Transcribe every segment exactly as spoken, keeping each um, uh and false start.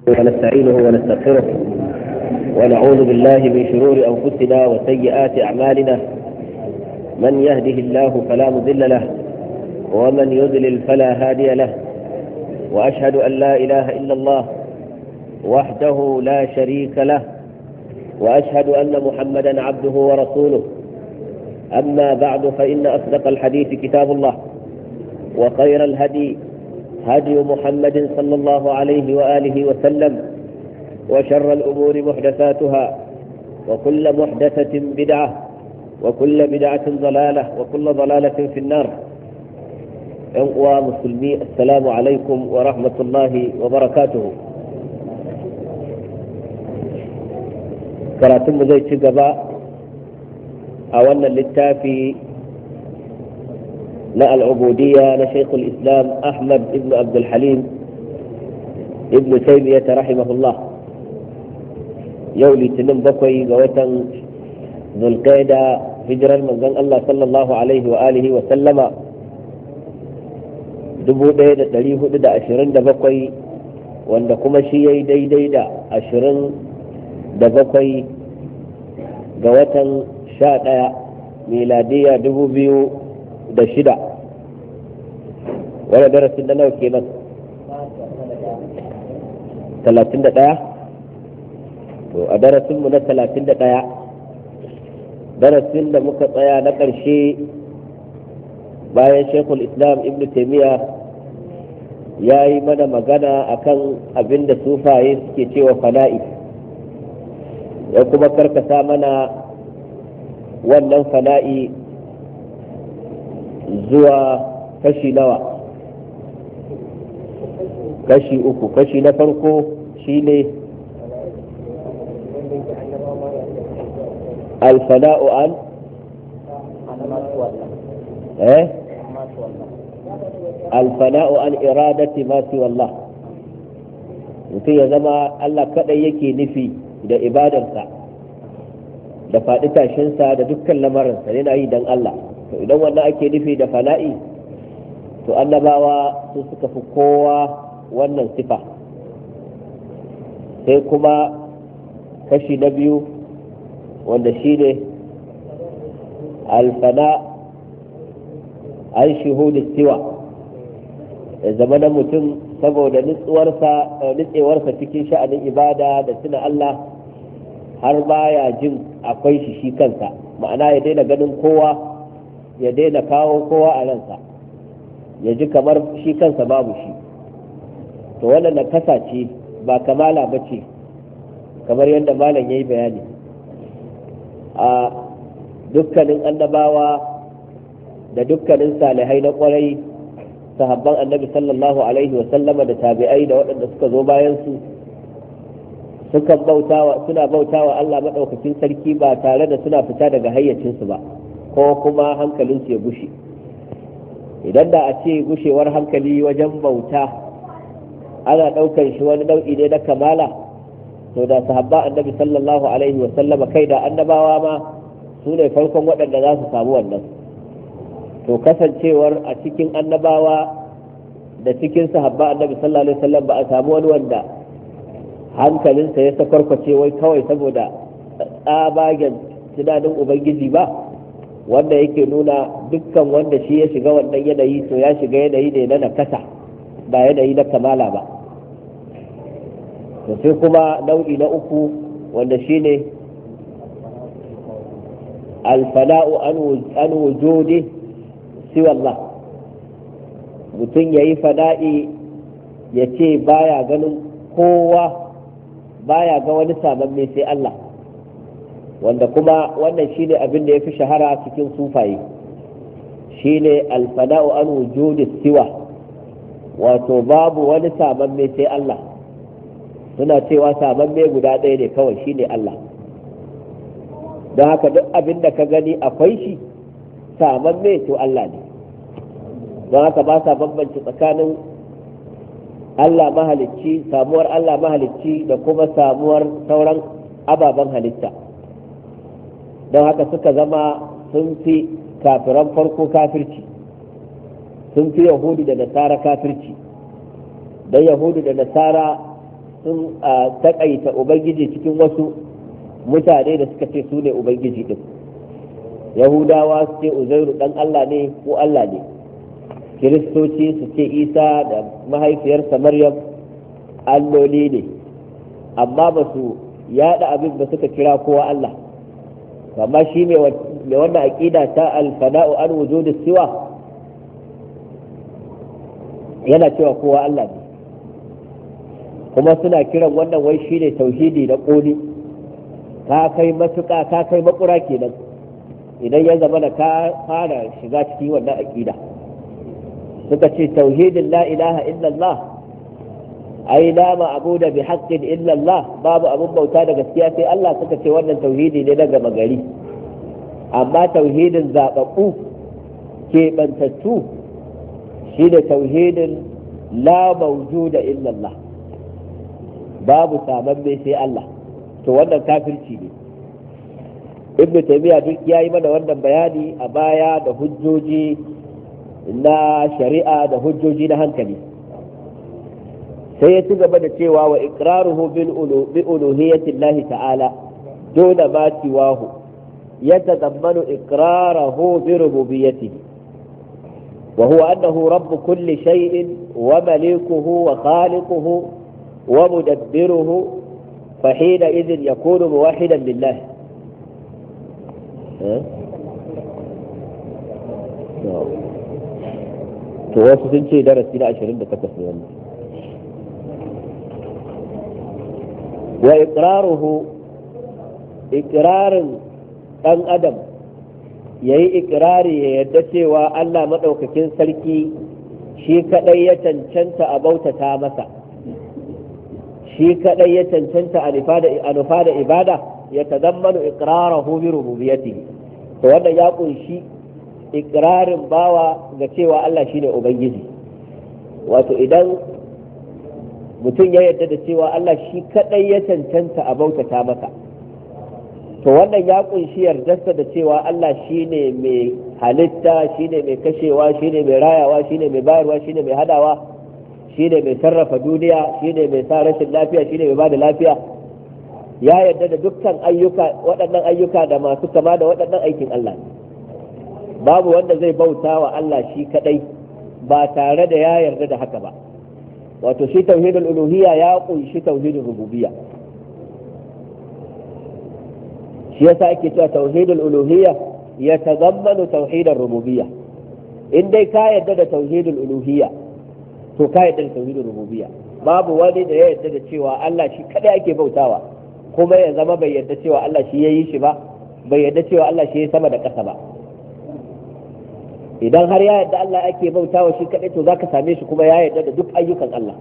ونستعينه ونستغفره ونعوذ بالله من شرور أنفسنا وسيئات أعمالنا. من يهده الله فلا مضل له ومن يضلل فلا هادي له، وأشهد أن لا إله إلا الله وحده لا شريك له، وأشهد أن محمدا عبده ورسوله. أما بعد، فإن أصدق الحديث كتاب الله، وخير الهدي هدي محمد صلى الله عليه وآله وسلم، وشر الأمور محدثاتها، وكل محدثة بدعة، وكل بدعة ضلالة، وكل ضلالة في النار. أخوة مسلمي، السلام عليكم ورحمة الله وبركاته. كراتم زي تشجبا أولا للتافي لا العبودية لشيخ الإسلام أحمد ابن عبد الحليم ابن تيمية رحمه الله. يولي تنم بقوي قوة ذو القيدة هجرا من الله صلى الله عليه وآله وسلم dubu ɗaya da ɗari hudu da ashirin da bakwai, wanda kuma shi ya yi daidai da ashirin da bakwai ga watan sha ɗaya miladiya dubu biyu da shida. wani darasin da nawa kenan? talatin da ɗaya. to a darasinmu na talatin da ɗaya, darasin da muka tsaya na ƙarshe bayan shekul islam ibn taimiyya ya yi mana magana akan abin da sufaye suke cewa fana'i, ya kuma karkasa mana wannan fana'i zuwa kashi nawa? kashi uku. Kashi na farko shine alfana'u an eh alfana'u an iradati ma siwa Allah. mutum ya zama Allah kadai yake nufi da ibadarsa da faɗi tashinsa da dukkan lamarinsa yana yi don Allah. to idan wannan ake nufi da fana'i, to annabawa su suka fi kowa wannan sifa. sai kuma kashi na biyu, wanda shi ne alfana an shuhudu siwa, ya zama na mutum saboda nutsewarsa cikin sha'anin ibada da tuna Allah har baya jin akwai shi shi kansa, ma'ana ya daina ganin kowa, ya daina kawo kowa a ransa, ya ji kamar shi kansa babu shi. to wannan na kasa ce, ba kamala ba ce, kamar yadda malam ya yi bayani. a dukkanin annabawa da dukkanin salihai na kwarai, sahabban annabi sallallahu alaihi wa sallama da tabi'ai da waɗanda suka zo bayan su, suka bautawa suna bautawa Allah madaukakin sarki ba tare da suna fita daga hayyacinsu ba, ko kuma hankalinsu ya gushe. idan da a ce gushewar hankali wajen bauta ana ɗaukar shi wani nau'i ne na kamala, to da sahabba annabi sallallahu alaihi wa sallama, kai da annabawa ma su ne farkon waɗanda za su samu wannan. to kasancewar a cikin annabawa da cikin sahabba annabi sallallahu alaihi wa sallam ba a samu wani wanda hankalinsa ya sakwarkwace wai kawai saboda tsabagen tunanin ubangiji ba, wanda yake nuna dukkan wanda shi ya shiga wannan yanayi to ya shiga yanayi ne na nakasa, ba yanayi na kamala ba. to sai kuma nau'i na uku, wanda shine alfana'u an wujudi siwa Allah. mutum ya yi fada'i ya ce baya ganin kowa, baya ga wani samamme sai Allah, wanda kuma wannan shine abin da ya fi shahara cikin sufaye, shine alfana'u an wujudi siwa, wato babu wani samamme sai Allah. suna cewa samamme guda ɗaya ne kawai, shine Allah. don haka duk abin da ka gani akwai shi samamme, to Allah ne. don haka ba sa bambanci tsakanin Allah mahalicci, samuwar Allah mahalicci da kuma samuwar sauran ababen halitta. don haka suka zama sun fi kafiran farko kafirci, sun fi yahudu da nasara kafirci. don yahudu da nasara sun takaita ubangiji cikin wasu mutane da suka ce su ne ubangiji din. yahudawa su ce uzairu dan Allah ne ko Allah ne, kiristoci su ce isa da mahaifiyarsa maryam alloli ne, amma ba su yada abin ba suka kira kowa Allah. amma shi mai wannan aqida ta alfana'u an wujudus siwa yana cewa kowa Allah ne, kuma suna kiran wannan wai shine tauhidi na koli. ka kai matuƙa ka kai makura kenan idan ya zama da ka fara shiga cikin wannan aqida. suka ce tauhidin la ilaha illallah, ai la ma'budu bi haqqin illallah, babu abun bauta da gaskiya sai Allah. suka ce wannan tauhidi ne na gama gari, amma tauhidin zababbu ke bantattu shi da tauhidin la mawjuda illallah, babu samamme sai Allah. to wannan kafirci ne. ibn taymiya duk yayi mana wannan bayani a baya da hujjoji na shari'a da hujjoji na hankali. sai ya ci gaba da cewa wa iqraruhu bil bi uluhiyyati Allah ta'ala duna ma siwahu yatadammanu iqrarahu bi rububiyyatihi wa huwa annahu rabb kulli shay'in wa malikuhu wa khaliquhu wa mudabbiruhu fa hina idhin yakunu muwahhidan lillah. to wasu sun ce darasi na ashirin da takwas ne wannan. wa iqraruhu, iqrarin dan adam yayi iqrari ya yarda cewa Allah madaukakin sarki shi kadai ya cancanta a bautata masa, shi kadai ya cancanta a nufa da ibada, ya tazammanu iqrarahu bi rububiyyatihi. to wannan ya kunshi iqrarin bawa ga cewa Allah shine ubangiji. wato idan mutum ya yarda da cewa Allah shi kadai ya cancanta a bautata masa, to wannan ya kunshi yardarsa da cewa Allah shine mai halitta, shine mai kashewa, shine mai rayawa, shine mai bayarwa, shine mai hadawa, shine mai sarrafa duniya, shine mai sa rashin lafiya, shine mai bada lafiya. ya yarda da dukkan ayyuka, waɗannan ayyuka da masu kama da waɗannan aikin Allah. babu wanda zai bauta wa Allah shi kadai ba tare da ya yarda da haka ba. wato shi tauhidul uluhiyya ya kunshi tauhidul rububiyya. shi yasa ake cewa tauhidul uluhiyya ya tazammanu tauhidar rububiyya. in dai ka yarda da tauhidul uluhiyya to ka yarda da tauhidul rububiyya. babu wani da ya yarda da cewa Allah shi kadai ake bautawa kuma ya zama bai yarda cewa Allah shi yayi shi ba, bai yarda cewa Allah shi ya sama da ƙasa ba. idan har ya yarda Allah ake bautawa shi kadai to zaka same shi kuma ya yarda da duk ayyukan Allah.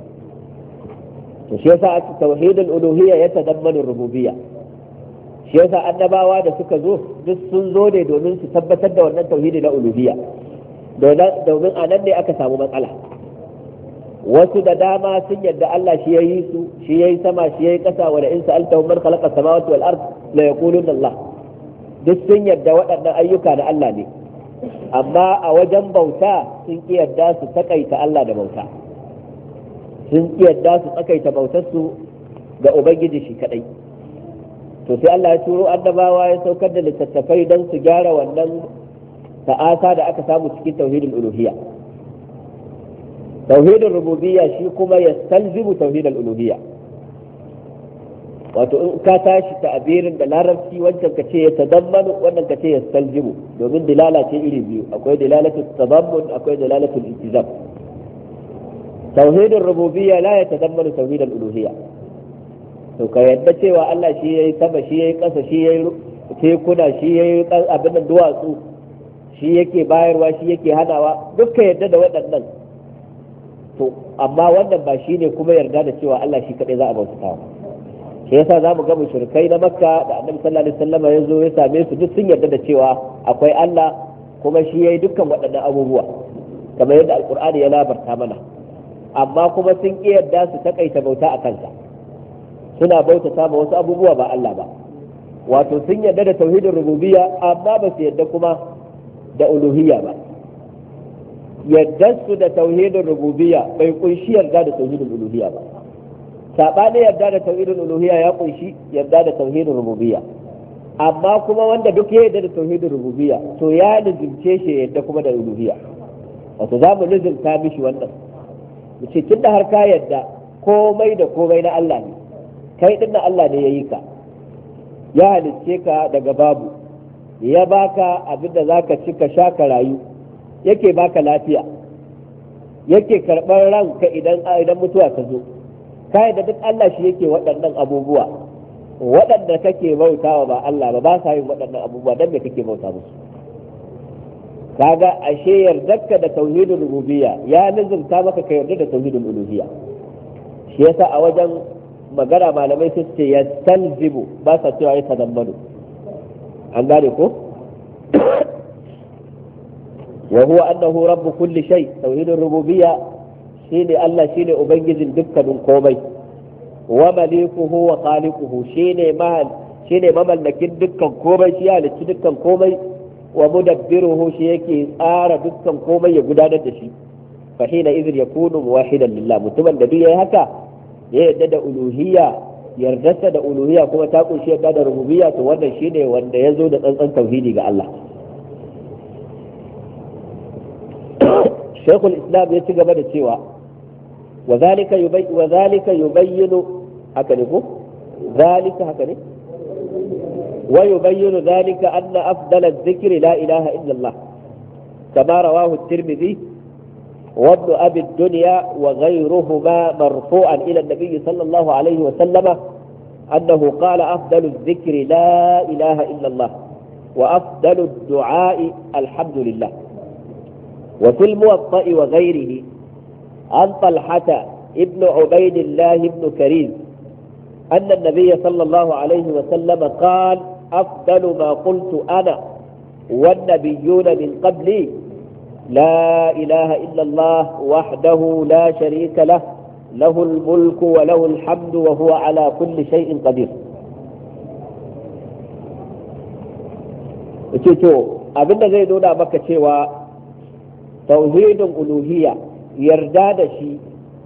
to shi yasa tauhidul uluhiyya ya tadammanu rububiyya. shi yasa annabawa da suka zo duk sun zo ne domin su tabbatar da wannan tauhidi na uluhiyya, domin a nan ne aka samu matsala. wasu da dama sun yarda Allah shi yayi su, shi yayi sama, shi yayi ƙasa, wa la in sa'altahum man khalaqa samawati wal ard la yaquluna Allah. duk sun yarda waɗannan ayyuka da Allah ne, amma a wajen bauta sun ki yarda su takaita Allah da bauta, sun ki yarda su takaita bautarsu ga ubangiji shi kadai. to sai Allah ya turo annabawa ya saukar da littattafai don su gyara wannan ta'asa da aka samu cikin tauhidul uluhiyya. tauhidul rububiyya shi kuma ya salzimu tauhidul uluhiyya. wato in ka tashi ta'abirin da larabci wancan ka ce ya tadammanu, wannan ka ce ya salzimu, domin dilala ce iri biyu, akwai dilalatul tadammun, akwai dilalatul iltizam. tauhidul rububiyya la ya tadammanu tauhidul uluhiyya. to ka yadda cewa Allah shi yayi sama, shi yayi ƙasa, shi yayi tekuna, shi yayi abin da duwatsu, shi yake bayarwa, shi yake hanawa, duk ka yadda da waɗannan. to amma wannan ba shi ne kuma yarda da cewa Allah shi kaɗai za a bautawa. shi yasa zamu ga mushrikai na Makka da Annabi sallallahu alaihi wasallam ya zo ya same su duk sun yarda da cewa akwai Allah kuma shi yayi dukkan waɗannan abubuwa kamar yadda Alƙur'ani ya labarta mana, amma kuma sun ƙi yarda su takaita bauta a kansa, suna bautata ma wasu abubuwa ba Allah ba. wato sun yarda da tauhidin rububiyya amma ba su yarda kuma da uluhiyya ba. yadda su da tauhidin rububiyya bai kunshi yarda da tauhidin uluhiyya ba. sabanin yarda da tauhidul uluhiyya ya kunshi yarda da tauhidul rububiyya, amma kuma wanda duk ya yarda da tauhidul rububiyya to ya lizimce shi yadda kuma da uluhiyya. Wato za mu lizimta mishi wannan mu ce tunda har ka yarda komai da komai na Allah ne, kai din Allah ne ya yi ka, ya halicce ka daga babu, ya baka abinda zaka ci ka sha ka rayu, yake baka lafiya, yake karɓar ranka idan idan mutuwa ta zo, kai da duk Allah shi yake waɗannan abubuwa, waɗanda kake bautawa ba Allah ba ba sa yin waɗannan abubuwa, dan me kake bauta musu? Kaga ashe yardarka da tauhidul rububiyya ya nizumta maka ka yarda da tauhidul uluhiyya. Shi yasa a wajen magana malamai su ce ya talzibu, ba sa cewa ya tadammanu. An gane ko? wa huwa annahu rabbu kulli shay, tauhidul rububiyya shine Allah shine ubangijin dukkanin komai, wa malikuhu wa khaliquhu shine mahal shine mamallakin dukkan komai, shi ya halicci dukkan komai, wa mudabbiruhu shi yake tsara dukkan komai ya gudanar da shi. fa hina idh yakunu muwahidan lillah, mutumin da duk yayi haka ya yarda da uluhiyya, yardarsa da uluhiyya kuma ta kunshi yarda da rububiyya, to wannan shine wanda ya zo da tsantsan tauhidi ga Allah. Shaykhul Islam ya ci gaba da cewa wa zalika yubay wa zalika yubayyinu, haka ne ko zalika haka ne wa yubayyinu zalika anna afdala adh-dhikri la ilaha illa Allah, kama rawahu at-Tirmidhi wa ibn Abi ad-Dunya wa ghayruhuma marfu'an ila an-nabiy sallallahu alayhi wa sallama annahu qala afdalu adh-dhikri la ilaha illa Allah wa afdalu ad-du'a'i alhamdulillah. وفي الموطأ وغيره عن طلحة ابن عبيد الله بن كريم أن النبي صلى الله عليه وسلم قال أفضل ما قلت أنا والنبيون من قبلي لا إله إلا الله وحده لا شريك له له الملك وله الحمد وهو على كل شيء قدير. abinda zai nuna maka cewa tauhidin uluhiyya yarda da shi,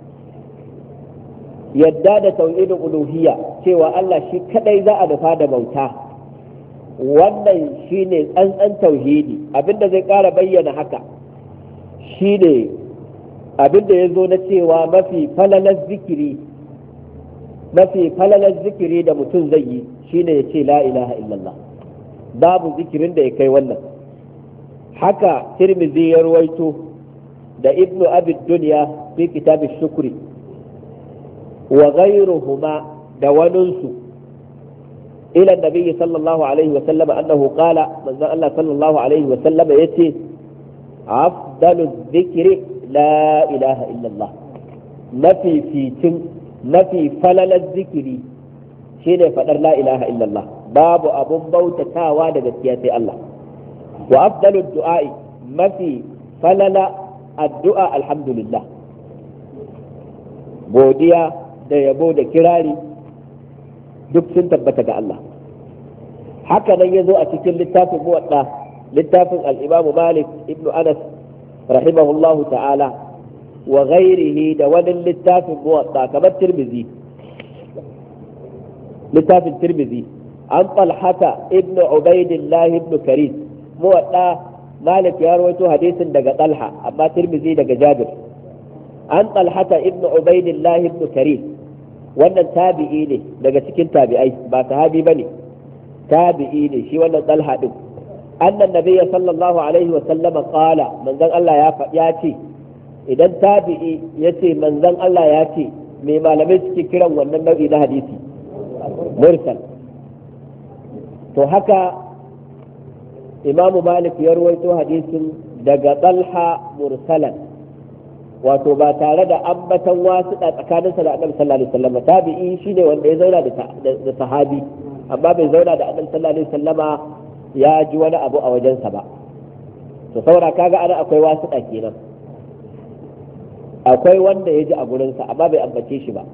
yarda da tauhidin uluhiyya cewa Allah shi kadai za a nufa da bauta, wannan shine tsantsan tauhidi. Abinda zai kara bayyana haka shine abinda ya zo na cewa mafi falalar zikiri mafi falalar zikiri da mutum zai yi shine ya ce la ilaha illallah, babu zikirin da ya kai wannan. haka Tirmidhi ya ruwaito da Ibn Abi Dunya fi kitab ash-shukri wa ghayruhuma da wanunsu ila nabi sallallahu alaihi wa sallam annahu qala, manzo Allah sallallahu alaihi wa sallam yace afdalu dhikri la ilaha illa Allah, mafi fitin mafi falalar zikiri shine fadar la ilaha illa Allah, babu abun bautatawa da gaskiya sai Allah. wa afdalu du'a'i, mafi falala addu'a alhamdulillah, godiya da yabo da kirari duk sun tabbata ga Allah. haka nan yazo a cikin littafin muwadda, littafin al-Imam Malik ibn Anas rahimahullahu ta'ala wa ghairihi da wani littafin muwadda kamar Tirmidhi, littafin Tirmidhi an Talhata ibn Ubaidillah ibn Karim, muwadda Malik ya rawaito hadisin daga Talha amma Tirmidhi daga Jabir. An Talhata ibn Ubaidillah ibn Karim, wannan tabi'i ne daga cikin tabi'ai, ba sahabi bane, tabi'i ne shi wannan Talha din. Annan nabiyyi sallallahu alaihi wa sallam qala, manzon Allah ya ya ce, idan tabi'i yace manzon Allah ya ce, me malamai suke kiran wannan nau'i na hadisi? Mursal. To haka Imam Malik ya ruwaito hadisin daga Talha mursalan, wato ba tare da ambatan wasu da tsakaninsa da Annabi sallallahu alaihi wasallam. Tabi'i shine wanda ya zauna da sahabi amma bai zauna da Annabi sallallahu alaihi wasallama ya ji wani abu a wajensa ba. To saboda kaga ana akwai wasu da kenan, akwai wanda ya ji a gurinsa amma bai ambace shi ba.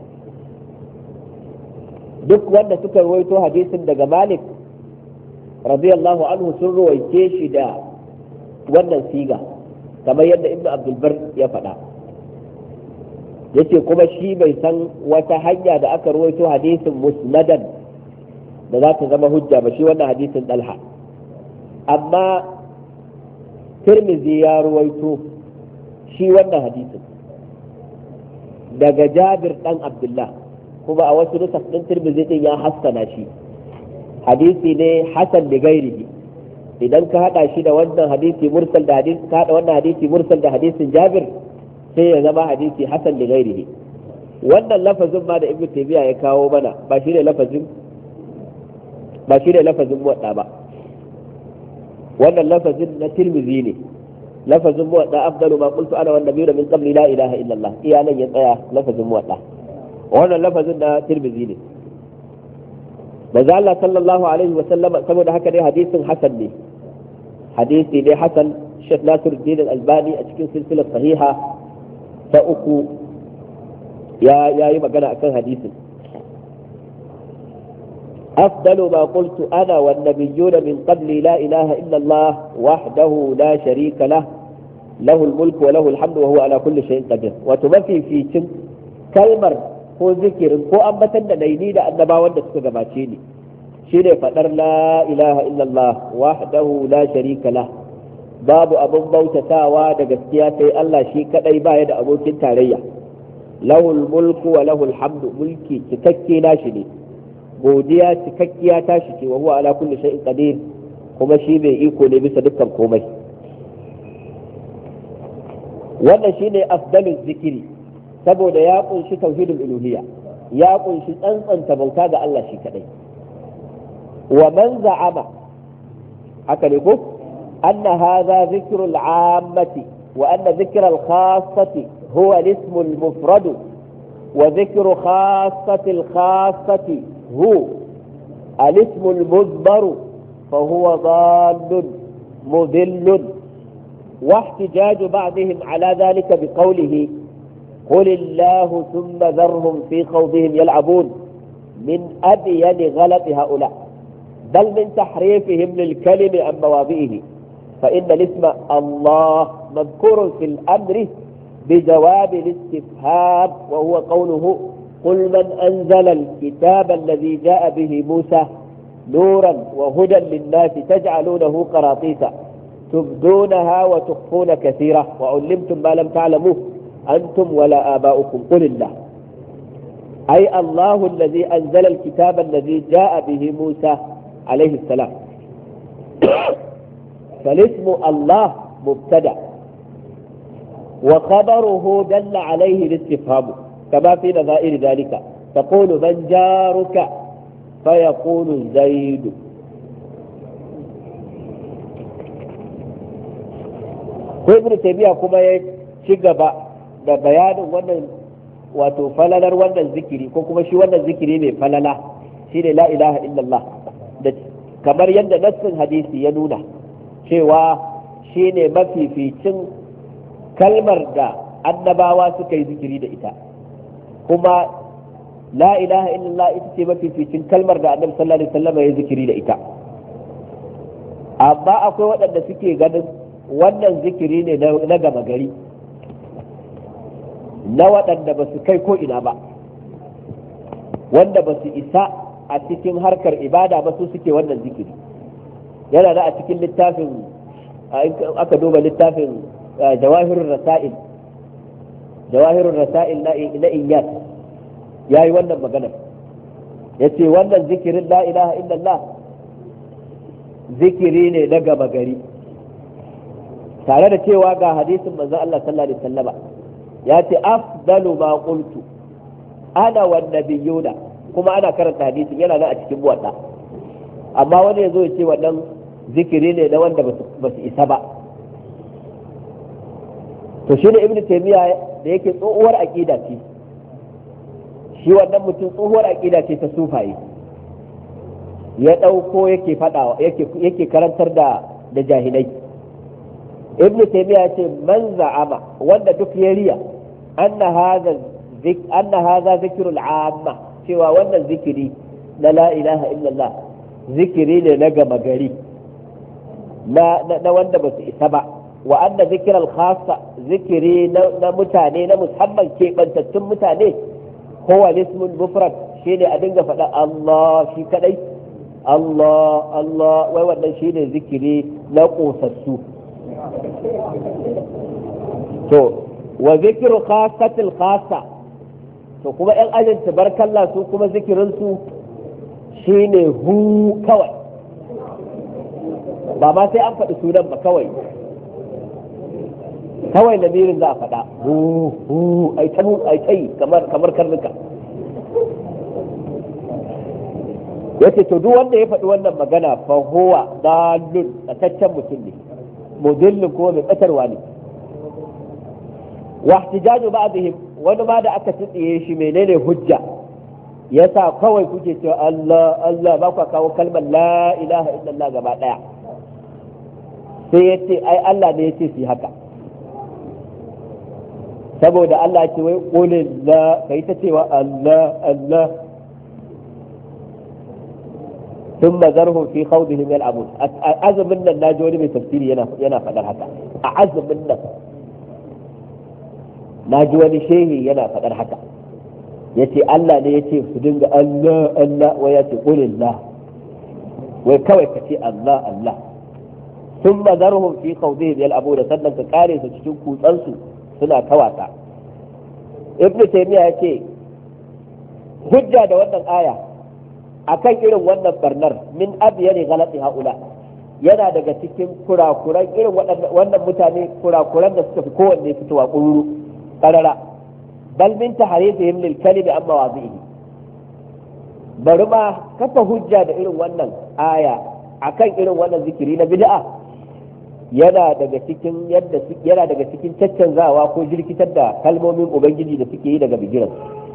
Duk wanda suka ruwaito hadisin daga Malik radiyallahu anhu sun ruwaice shi da wannan siga kamar yadda Ibn Abdul Bar ya faɗa. yace kuma shi bai san wata hanya da aka ruwaito hadisin musnadan da za ta zama hujja ba, shi wannan hadisin Talha. Amma Tirmidhi ya ruwaito shi wannan hadisin daga Jabir dan Abdullah, kuma a wasu nusaf din Tirmidhi din ya hassana shi, hadisi ne hasan da gairihi. Idan ka hada shi da wannan hadisi mursal da hadisi ka hada wannan hadisi mursal da hadisin Jabir, sai ya zama hadisi hasan da gairihi. Wannan lafazin ma da Ibn Taymiyyah ya kawo mana ba shi ne lafazin ba shi ne lafazin muwadda ba, wannan lafazin na Tirmidhi ne. lafazin muwadda afdalu ma qultu ana wan nabiyyu min qabli la ilaha illa Allah, iya nan ya tsaya lafazin muwadda. Wannan lafazin na Tirmidhi ne. manzo Allah sallallahu alaihi wa sallama, saboda haka dai hadisin hasan ne, hadisi ne hasan. Sheikh Nasiruddin Al-Albani a cikin silsilar sahiha ta uku ya yi magana akan hadisin. أفضل ما قلت أنا والنبيون من قبل لا إله إلا الله وحده لا شريك له له الملك وله الحمد وهو على كل شيء قدير. وتمثل في كلمة ko zikirin ko ambatan da nayi da annabawan da suka gabace ni shine fadar la ilaha illallah wahdahu la sharika lah, babu abin bautatawa da gaskiya sai Allah shi kadai baya da abokin tarayya. Lahul mulku wa lahul hamdu, mulki cikakke nashi ne, godiya cikakkiya tashi ce, wa huwa ala kulli shay'in qadir, kuma shi mai iko ne bisa dukkan komai. Wannan shine afdalul zikiri, saboda ya kunshi tauhidul uluhiyya, ya kunshi tsantsanta bauta ga Allah shi kadai. Wa man za'ama, haka ne ko, anna hadha zikrul 'ammati wa anna zikral khassati huwa al-ismu al-mufrad wa zikru khassati al-khassati هو الاسم المذمر فهو ضال مذل. واحتجاج بعضهم على ذلك بقوله قل الله ثم ذرهم في خوضهم يلعبون من أبين غلط هؤلاء، بل من تحريفهم للكلم عن مواضعه، فإن الاسم الله مذكور في الأمر بجواب الاستفهام، وهو قوله قل من أنزل الكتاب الذي جاء به موسى نورا وهدى للناس تجعلونه قراطيس تبدونها وتخفون كثيرا وعلمتم ما لم تعلموه أنتم ولا آباؤكم قل الله، أي الله الذي أنزل الكتاب الذي جاء به موسى عليه السلام. فالاسم الله مبتدأ وخبره دل عليه الاستفهام كما في نظائر ذلك، تقول من جارك فيقول زيد. ابن تيمية كما يشغب da bayanin wannan wato falalar wannan zikiri, ko kuma shi wannan zikiri mai falala shine la ilaha illallah, da kamar yadda nassin hadisi ya nuna cewa shine mafificin kalmar da annabawa suka yi zikiri da ita, kuma la ilaha illallah ita ce mafificin kalmar da annabi sallallahu alaihi wasallam ya zikiri da ita. Amma akwai waɗanda suke ganin wannan zikiri ne na gama gari, na waɗanda ba su kai ko ina ba, wanda ba su isa a cikin harkar ibada ba, su suke wannan zikiri. yana da a cikin littafin aka duba littafin jawahirur rasail jawahirur rasail na Iyas yayi wannan magana, yace wannan zikirin la ilaha illallah zikiri ne na gaba gari, tare da cewa ga hadisin manzon Allah sallallahu alaihi wasallama yace afdalu ma qultu ana wan nabiyuna, kuma ana karanta hadisin yana nan a cikin muwadda. Amma wani yazo ya ce wannan zikiri ne na wanda ba su isa ba. To shi ne Ibn Taymiyyah da yake tsohuwar aqida ce, shi wannan mutum tsohuwar aqida ce ta sufaye, ya dauko yake fadawa yake yake karantar da da jahilai. Ibn Taymiyyah ce man za'ama, wanda duk ya riya anna hadha zik anna hadha zikrul amma, cewa wannan zikiri na la ilaha illallah zikiri ne na gama gari na na wanda ba su isa ba, wa anna zikral khassa zikiri na mutane na musamman ke bantattun mutane huwa ismul mufrad shine a dinga faɗa Allah shi kadai Allah Allah wai wannan shine zikiri na kosassu to wa zikru khassatil khassa to kuma yan ajin tabarkalla su kuma zikirin su shine hu kawai ba ma sai an faɗi sunan ba kawai kawai lamirin za a faɗa hu hu ai ta ai tai kamar kamar karnuka yace to duk wanda ya faɗi wannan magana fa huwa dalun tsataccen mutum ne mudillin kuma mai batarwa ne wa ihtijaju ba'dihim wani ma da aka tsiye shi menene hujja yasa kawai kuke cewa Allah Allah ba ku kawo kalmar la ilaha illallah gaba daya sai yace ai Allah ne yace su haka saboda Allah ce wai qulil la kai ta cewa Allah Allah thumma zarhum fi khawdihim yal'abun azumin nan naji wani mai tafsiri yana yana fadar haka a azumin nan naji wani shehi yana fadar haka yace Allah ne yace su dinga Allah Allah wai yace qulil la wai kawai ka ce Allah Allah thumma zarhum fi khawdihim yal'abun sannan ka kare su cikin kutsansu suna tawata ibn taymiya yace hujja da wannan aya akan irin wannan barnar min abyani ghalati haula yana daga cikin kurakuran irin wannan mutane kurakuran da suka fi kowanne fitowa kururu karara bal min tahrifihim lil kalimi amma wazihi bari ma kafa hujja da irin wannan aya akan irin wannan zikiri na bid'a yana daga cikin yadda yana daga cikin caccanzawa ko jirkitar da kalmomin ubangiji da suke yi daga bigiran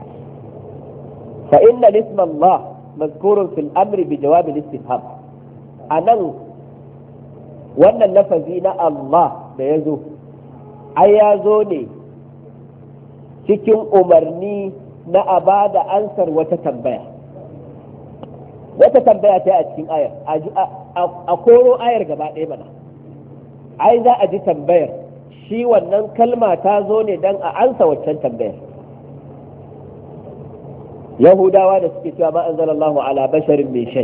fa inna isma Allah mazkurun fil amri bi jawab al-istifham anan wannan lafazi na Allah da yazo ai yazo ne cikin umarni na abada ansar wata tambaya wata tambaya ta a cikin ayar a koro ayar gaba ɗaya mana ai za a ji tambayar shi wannan kalma ta zo ne don a ansa waccan tambayar yahudawa da suke cewa ma anzalallahu ala basharin min shay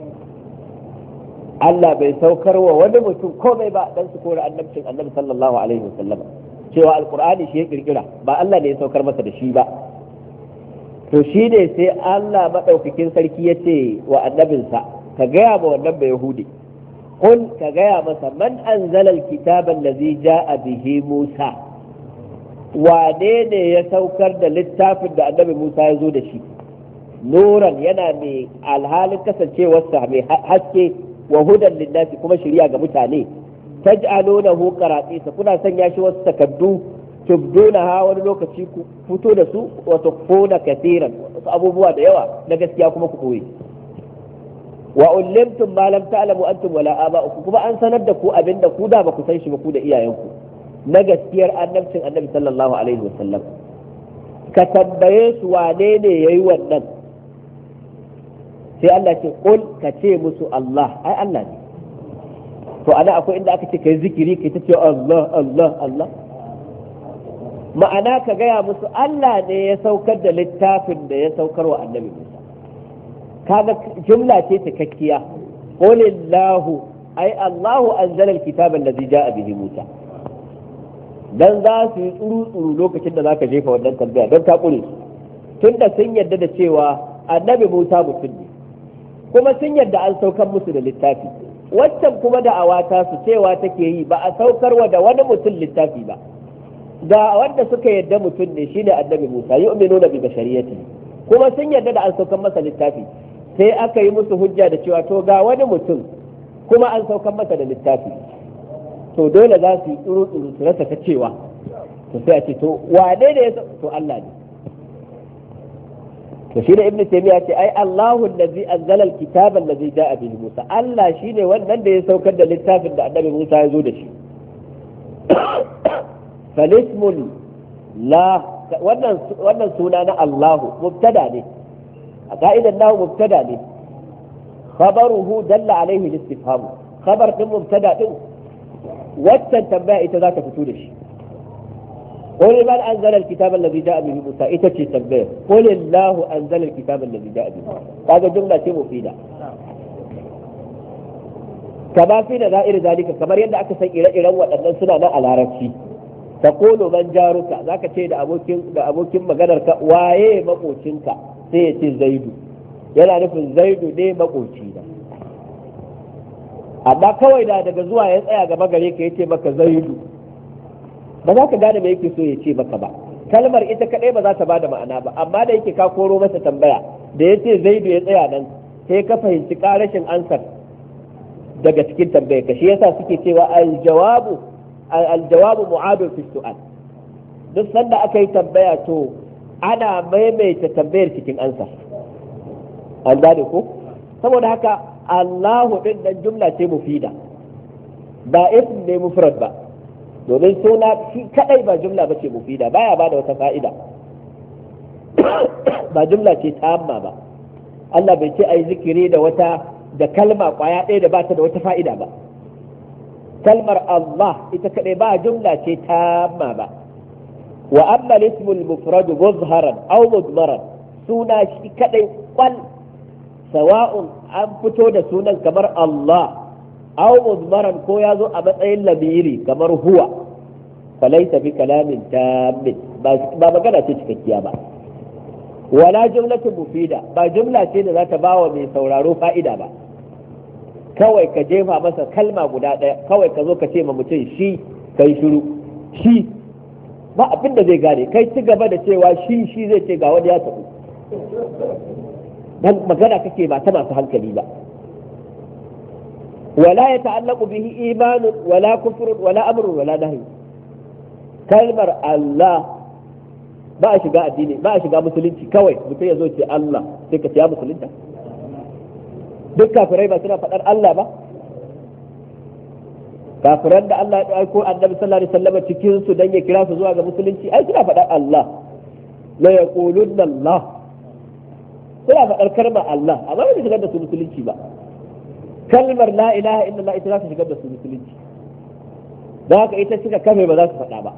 Allah bai saukar wa wani mutum komai ba dan su kore annabcin annabi sallallahu alaihi wasallam cewa alqur'ani shi ya kirkira ba Allah ne ya saukar masa da shi ba to shi ne sai Allah madaukakin sarki ya ce wa annabinsa ka gaya ma wannan bai yahudi قل كجاء مثلا من أنزل الكتاب الذي جاء به موسى وانين يسوكر دا للتافن دا النبي موسى يزود شيء نورا ينامي الحال كسل شيء والسحمي حسكي وهدى للناس كما شريعة متاني تجعلونه قراتيس كنا سنياشي واستكدو تبدونها ونلوك تشيكو فتون سوء وتخفون كثيرا أبو بواد يوا نقسياكم كقوي wa ullimtum ma lam ta'lamu antum wala aba'ukum kuma an sanar da ku abin da ku da ba ku san shi ba ku da iyayenku na gaskiyar annabcin annabi sallallahu alaihi wasallam ka tambaye su wane ne yayi wannan sai Allah ce qul ka ce musu Allah ai Allah ne to ana akwai inda aka ce kai zikiri kai ta ce Allah Allah Allah ma'ana ka gaya musu Allah ne ya saukar da littafin da ya saukar wa annabi Musa kaga jumla ce cikakkiya qulillahu ai Allahu anzala alkitaba alladhi jaa bihi Musa dan za su yi tsuru tsuru lokacin da zaka jefa wannan tambaya don ta kure tunda sun yarda da cewa annabi Musa mutum ne kuma sun yarda an saukar musu da littafi waccan kuma da awata su cewa take yi ba a saukarwa da wani mutum littafi ba da wanda suka yarda mutum ne shine annabi Musa yu'minuna bi bashariyati kuma sun yarda da an saukar masa littafi sai aka yi musu hujja da cewa to ga wani mutum kuma an saukar masa da littafi to dole za su yi tsuru tsuru su rasa ta cewa to sai a ce to wane ne ya to Allah ne to shi da ibnu taymiya ce ai Allahu allazi anzala alkitaba allazi jaa bihi Musa Allah shine wannan da ya saukar da littafin da annabi Musa ya zo da shi falismul la wannan wannan suna na Allahu mubtada ne a ka'idan nahu mubtada ne khabaruhu dalla alaihi al-istifham khabar din mubtada din waccan tambaya ita za ka fito da shi. قل من أنزل الكتاب الذي جاء به موسى إتتي تنبيه قل الله أنزل الكتاب الذي جاء به هذا جملة مفيدة كما في نظائر ذلك كما يندى أكسن إلى إلى وأن سنة على رفشي تقول من جارك ذاك شيء أبوكم مغنرك وايه مقوشنك سيتي زيد yana nufin zaidu ne makoci da amma kawai da daga zuwa ya tsaya gaba gare ka yace maka zaidu ba za ka gane me yake so ya ce maka ba kalmar ita kadai ba za ta bada ma'ana ba amma da yake ka koro masa tambaya da yace zaidu ya tsaya nan sai ka fahimci karashin ansar daga cikin tambayar ka shi yasa suke cewa al-jawabu al-jawabu mu'adun fi su'al duk sanda aka yi tambaya to ana maimaita tambayar cikin ansar an gane ko saboda haka Allahu din nan jumla ce mufida ba ism ne mufrad ba domin suna shi kadai ba jumla ba ce mufida baya ba da wata fa'ida ba jumla ce tamma ba Allah bai ce ai zikiri da wata da kalma kwaya ɗaya da ba ta da wata fa'ida ba kalmar Allah ita kadai ba jumla ce tamma ba wa amma al-ismul mufrad muzharan aw mudmaran suna shi kadai kwal sawa'un an fito da sunan kamar Allah aw mudmaran ko ya zo a matsayin lamiri kamar huwa falaita bi kalamin tammin ba magana ce cikakkiya ba wala jumlatun mufida ba jumla ce da za ta bawa mai sauraro fa'ida ba kawai ka jefa masa kalma guda ɗaya kawai ka zo ka ce ma mutum shi kai shiru shi ba abin da zai gane kai ci gaba da cewa shi shi zai ce ga wani ya tafi dan magana kake ba ta masu hankali ba wala ya ta'allaqu bihi imanun wala kufrun wala amrun wala nahy kalmar Allah ba a shiga addini ba a shiga musulunci kawai mutum ya zo ce Allah sai ka ce ya musulunta duk kafirai ba suna faɗar Allah ba kafiran da Allah ya aiko annabi sallallahu alaihi wasallam cikin su dan ya kira su zuwa ga musulunci ai suna faɗar Allah la yaqulunna Allah suna faɗar kalmar Allah amma ba su shigar da su musulunci ba kalmar la ilaha illallah ita za ta shigar da su musulunci don haka ita suka kame ba za su faɗa ba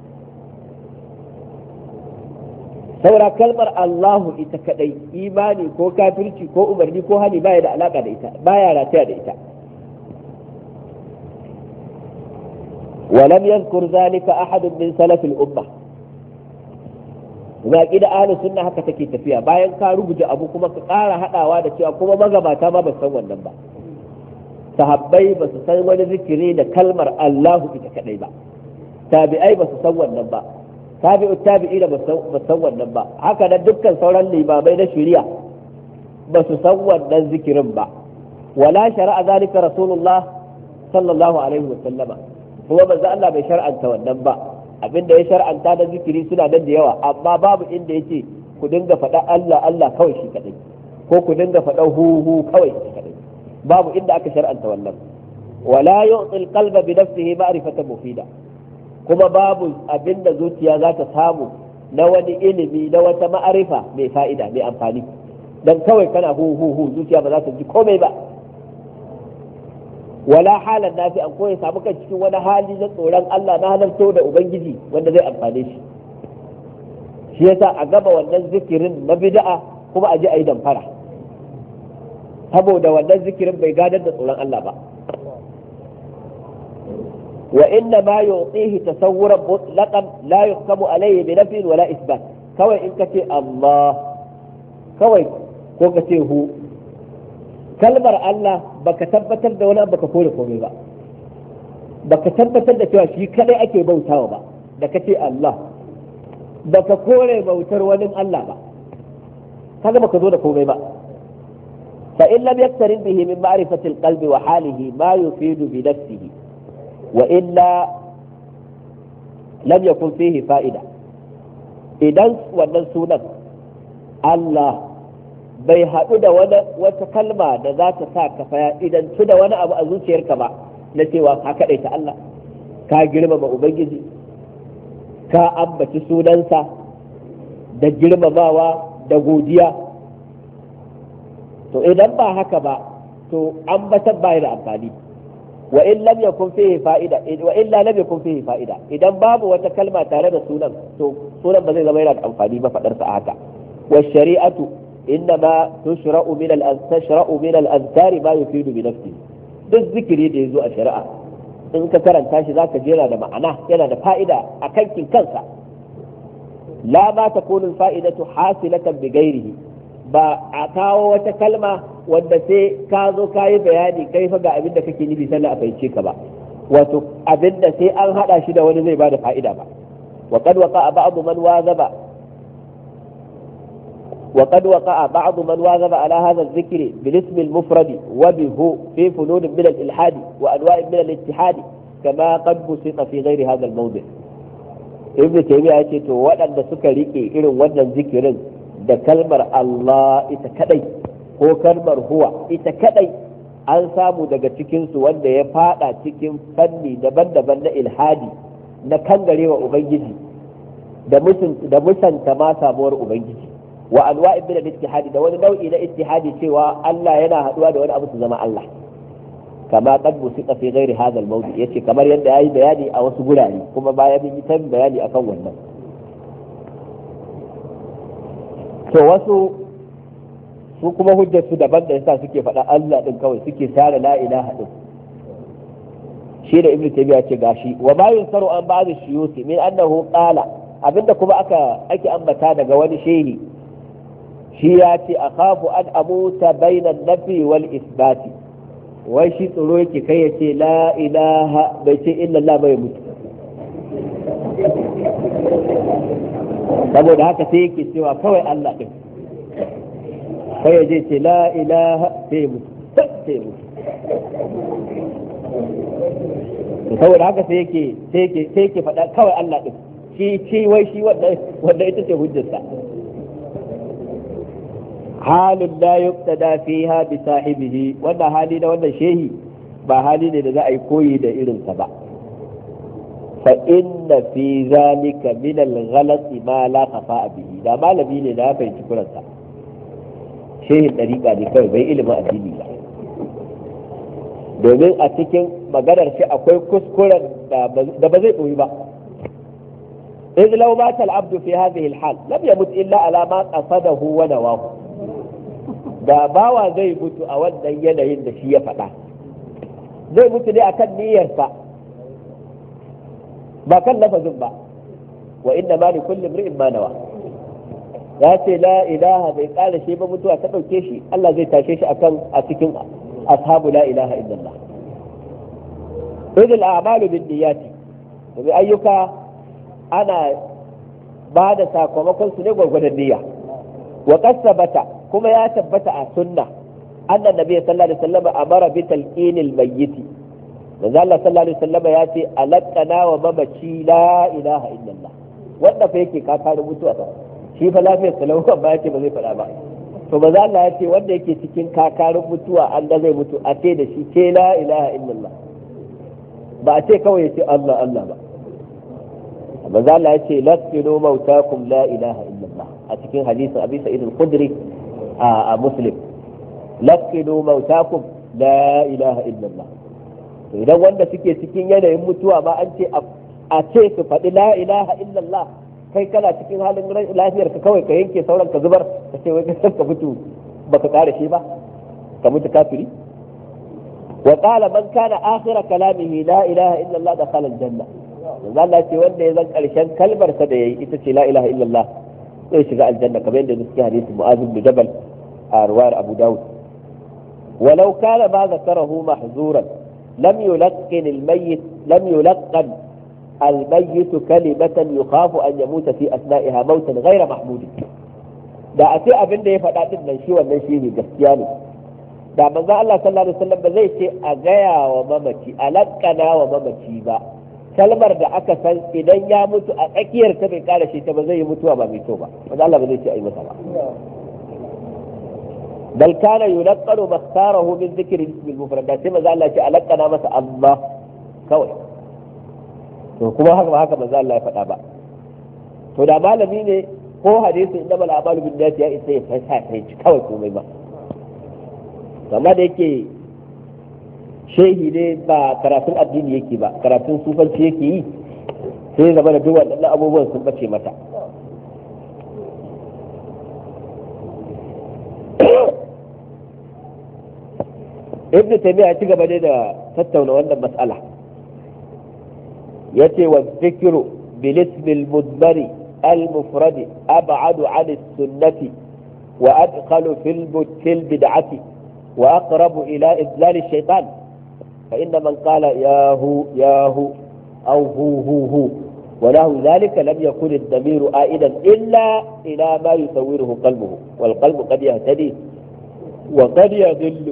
saura kalmar Allahu ita kadai imani ko kafirci ko umarni ko hali baya da alaka da ita baya rataya da ita ولم يذكر ذلك أحد من سلف الأمة ga ƙida ahlus sunna haka take tafiya bayan ka rubuta abu kuma ka ƙara haɗawa da cewa kuma magabata ma ba san wannan ba sahabbai ba su san wani zikiri da kalmar Allahu ita kadai ba tabi'ai ba su san wannan ba tabi'u tabi'i da ba san wannan ba haka da dukkan sauran limamai na shari'a ba su san wannan zikirin ba wala shari'a zalika rasulullah sallallahu alaihi wa sallama kuma manzo Allah bai shar'anta wannan ba abinda ya shar'anta da zikiri suna nan da yawa amma babu inda yake ku dinga faɗa Allah Allah kawai shi kadai ko ku dinga faɗa hu hu kawai shi kadai babu inda aka shar'anta wannan wala yu'ti al-qalba bi nafsihi ma'rifatan mufida kuma babu abinda zuciya za ta samu na wani ilimi na wata ma'arifa mai fa'ida mai amfani dan kawai kana hu hu hu zuciya ba za ta ji komai ba wala halan nafi an koya samu kan cikin wani hali na tsoron Allah na halarto da ubangiji wanda zai amfane shi shi yasa a gaba wannan zikirin na bid'a kuma a je a yi damfara saboda wannan zikirin bai gadar da tsoron Allah ba wa inna ma yu'tihi tasawwuran mutlaqan la yuhkamu alayhi bi nafyin wala isbat kawai in kace Allah kawai ko kace hu kalmar Allah baka tabbatar da wani baka kore komai ba baka tabbatar da cewa shi kadai ake bautawa ba da kace Allah baka kore bautar wani Allah ba kaga baka zo da komai ba fa in lam yaktarin bihi min ma'rifati al-qalbi wa halihi ma yufidu bi nafsihi wa illa lam yakun fihi fa'ida idan wannan sunan Allah bai haɗu da wata kalma da za ta sa ka faya idan tu da wani abu a zuciyarka ba na cewa ka kaɗaita Allah ka girmama Ubangiji ka ambaci sunansa da girmamawa da godiya to idan ba haka ba to ambatan ba da amfani wa in lam yakun fihi fa'ida wa illa lam yakun fihi fa'ida idan babu wata kalma tare da sunan to sunan ba zai zama yana da amfani ba fadar sa haka wa shari'atu innama tushra'u min al-tashra'u min al-azkari ma yufidu bi nafsihi duk zikiri da yazo a shari'a in ka karanta shi zaka jera da ma'ana yana da fa'ida a kankin kansa la ma takunu al-fa'idatu hasilatan bi ghairihi ba a kawo wata kalma wanda sai ka zo ka yi bayani kai fa ga abin da kake nufi sannan a fahimce ka ba wato abin da sai an hada shi da wani zai bada fa'ida ba wa qad waqa'a ba'd man wazaba wa qad waqa'a ba'd man wazaba ala hadha adh-dhikri bil ism al-mufrad wa bihu fi funun min al-ilhad wa anwa' min al-ittihad kama qad busita fi ghairi hadha al-mawdi' ibn taymiyyah yace to waɗanda suka rike irin wannan zikirin da kalmar Allah ita kadai ko kalmar huwa ita kadai an samu daga cikinsu wanda ya fada cikin fanni daban-daban na ilhadi na kangarewa ubangiji da musanta ma samuwar ubangiji wa anwa'in min al-ittihadi da wani nau'i na ittihadi cewa Allah yana haduwa da wani abu su zama Allah kama qad busita fi ghairi hadha al-mawdi yace kamar yadda yayi bayani a wasu gurare kuma bayan yi ta bayani akan wannan to wasu su kuma hujjar su daban da yasa suke faɗa Allah din kawai suke tare la ilaha din shi da ibnu taymiya ce gashi wa ma yunsaru an ba'd shuyuti min annahu qala abinda kuma aka ake ambata daga wani shehi shi ya ce akhafu an amuta bainan nafi wal isbati wai shi tsoro yake kai ya ce la ilaha bai ce illa Allah bai mutu saboda haka sai yake cewa kawai Allah din kai ya je ce la ilaha sai mutu sai mutu saboda haka sai yake sai yake sai yake faɗa kawai Allah din shi shi wai shi wanda wanda ita ce hujjarsa halin la yuqtada fiha bi sahibihi wannan hali da wannan shehi ba hali ne da za a yi koyi da irinsa ba fa inna fi zalika min al-ghalati ma la khafa bihi da malami ne da ya fahimci kuransa shehin dariƙa ne kawai bai ilimin addini ba domin a cikin maganar shi akwai kuskuren da ba zai koyi ba إذ لو مات العبد في هذه الحال لم يمت إلا على ما قصده ونواه da bawa zai mutu a wannan yanayin da shi ya faɗa zai mutu ne akan niyyarsa ba kan lafazin ba wa inna ma li kulli imri'in ma nawa ya ce la ilaha bai kala shi ba mutuwa ta dauke shi Allah zai tashe shi akan a cikin ashabu la ilaha illallah idil a'malu bin niyyati bi ayyuka ana ba da sakamakon su ne gwargwadon niyya wa qasabata kuma ya tabbata a sunna annan nabi sallallahu alaihi wasallam amara bi talqinil mayyit manzo Allah sallallahu alaihi wasallam ya ce alaqana wa mamaci la ilaha illallah wanda fa yake kakarin mutuwa ba shi fa lafiyar salawa ba yake ba zai fada ba to manzo Allah ya ce wanda yake cikin kakarin mutuwa an da zai mutu a ce da shi ce la ilaha illallah ba a ce kawai ya ce Allah Allah ba manzo Allah ya ce laqinu mautakum la ilaha illallah a cikin hadisin Abi Sa'id al-Khudri a Muslim laqinu mautakum la ilaha illallah to idan wanda suke cikin yanayin mutuwa ba an ce a ce su faɗi la ilaha illallah kai kana cikin halin lafiyar ka kawai ka yanke sauran ka zubar ka ce wai ka ka mutu baka kare shi ba ka mutu kafiri wa qala man kana akhira kalamihi la ilaha illallah dakhala al-janna manzo Allah ce wanda ya zan karshen kalmar sa da yayi ita ce la ilaha illallah zai shiga aljanna kamar yadda suke hadisi Mu'adh bin Jabal a riwayar Abu Dawud walau kana ma zakarahu mahzuran lam yulaqqin al-mayyit lam yulaqqan al-mayyit kalimatan yukhafu an yamuta fi asna'iha mautan ghayra mahmud da a ce abin da ya faɗa din nan shi wannan shi ne gaskiya ne da manzo Allah sallallahu alaihi wasallam ba zai ce a gaya wa mamaci alaqqana wa mamaci ba kalmar da aka san idan ya mutu a tsakiyar ta bai kara shi ta ba zai yi mutuwa ba mai kyau ba wanda Allah ba zai ce a yi masa ba bal kana yulaqqanu makhtarahu min dhikri ismi al-mufrad sai manzo Allah ya ce alaqana masa Allah kawai to kuma haka haka manzo Allah ya faɗa ba to da malami ne ko hadisi inda bal amalu bin niyyati ya isa ya fasa sai kawai komai ba amma da yake shehi ne ba karatun addini yake ba, karatun sufanci yake yi, sai zama da duk waɗannan abubuwan sun bace mata. ibn taymiya ya ci gaba ne da tattauna wannan mas'ala, yace wa dhikru bil ismi al mudbari al mufrad ab'adu 'an as sunnati wa adkhalu fil fil bid'ati wa aqrabu ila idlal ash shaytan fa inna man qala yahu yahu aw hu hu hu وله ذلك لم يكن الضمير عائدا إلا إلى ما يصوره قلبه والقلب قد يهتدي وقد يضل.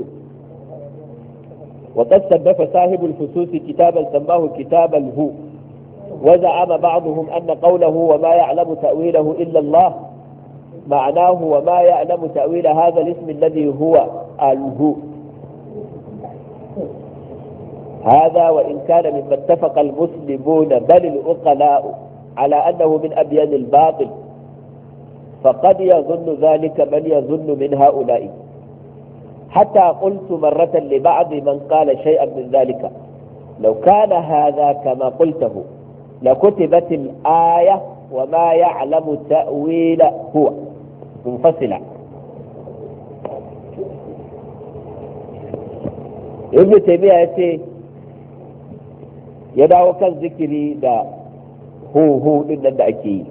وقد صنف صاحب الفصوص كتابا سماه كتاب الهو، وزعم بعضهم أن قوله وما يعلم تأويله إلا الله معناه وما يعلم تأويل هذا الاسم الذي هو الهو. هذا وإن كان مما اتفق المسلمون بل العقلاء على أنه من أبيان الباطل، فقد يظن ذلك من يظن من هؤلاء، حتى قلت مرة لبعض من قال شيئا من ذلك لو كان هذا كما قلته لكتبت الآية وما يعلم تأويل هو منفصلا. ابن تيمية يتي يدعو كان ذكري دا هو هو إن دا أكيد.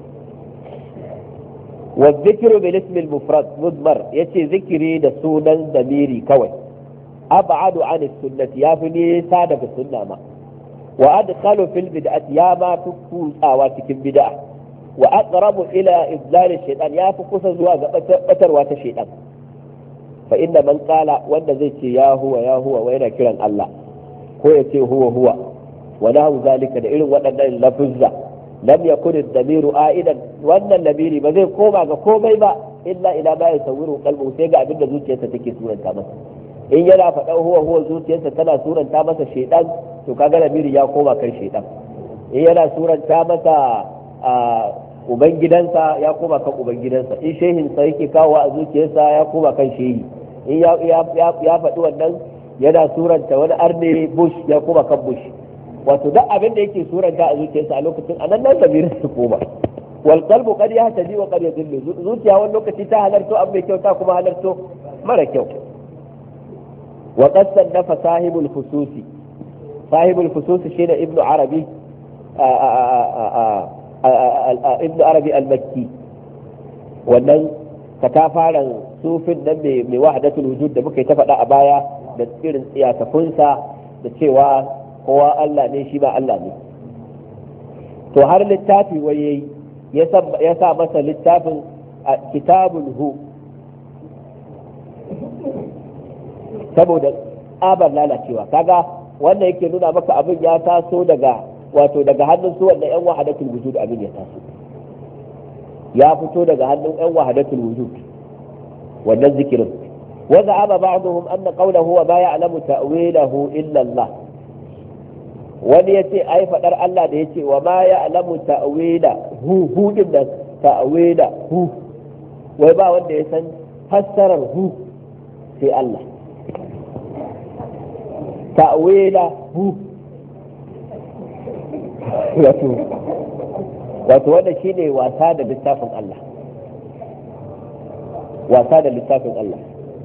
والذكر بالاسم المفرد مضمر يتي ذكري دا سونا ضميري كوي أبعد عن السنة يا فني سادة في السنة ما وأدخل في البدعة يا ما تكون آواتك البدعة وأقرب إلى إضلال الشيطان يا فكوس زواج بتر وات الشيطان. فإن من قال وأن زيت يا هو يا هو وين كرن الله هو يتي هو هو وله ذلك دليل وأن اللفظ لم يكن الضمير آئدا وأن الضمير ما زي كوما كوما با إلا إلى ما يصوره قلبه سيجا عبد زوجته تكي سورة تامس إن يلا فأو هو هو زوجته تنا سورة تامس الشيطان تكاغا الضمير يا كوما كان الشيطان إن يلا سورة تامس ubangidansa ya koma kan ubangidansa in shehinsa yake kawo a zuciyarsa ya koma kan shehi in ya ya faɗi wannan yana suranta wani arne bush ya koma kan bush wato duk abin da yake suranta a zuciyarsa a lokacin anan nan sabirin su koma wal qalbu qad yahtadi wa qad yadillu zuciya wani lokaci ta halarto abu mai kyau ta kuma halarto mara kyau. wa qad sannafa sahibul fususi sahibul fususi shine ibnu arabi ibn arabi al-makki wannan katafaren sufin nan mai wahdatul wujud da muka yi ta faɗa a baya da irin tsiyatafunsa da cewa kowa Allah ne shi ba Allah ne, to har littafi waye ya sa masa littafin kitabul hu saboda tsabar lalacewa. kaga wannan yake nuna maka abin ya taso daga wato daga hannun su wannan yan wahadatul wujud abin ya taso ya fito daga hannun yan wahadatul wujud wannan zikirin. wa za'ama ba'dhum anna qawluhu wa ma ya'lamu ta'wilahu illa Allah, wani yace ai fadar Allah da yace wa ma ya'lamu ta'wila hu hu din da ta'wila hu wai ba wanda ya san fassarar hu sai Allah. ta'wila hu wato wato wanda shine wasa da littafin Allah, wasa da littafin Allah.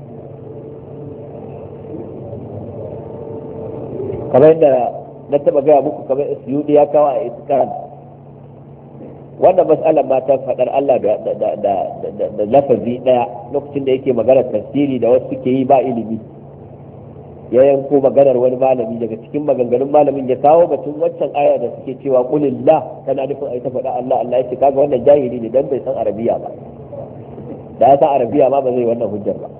kamar yadda na taba gaya muku kamar Suyudi ya kawo a Itqan wannan mas'alar ma ta fadar Allah da da da da lafazi daya lokacin da yake magana tafsiri da wasu suke yi ba ilimi ya yanko maganar wani malami daga cikin maganganun malamin ya kawo batun waccan aya da suke cewa qulillah tana nufin ai ta faɗa Allah Allah yake kaga wannan jahili ne dan bai san arabiya ba, da ya san arabiya ma ba zai wannan hujjar ba.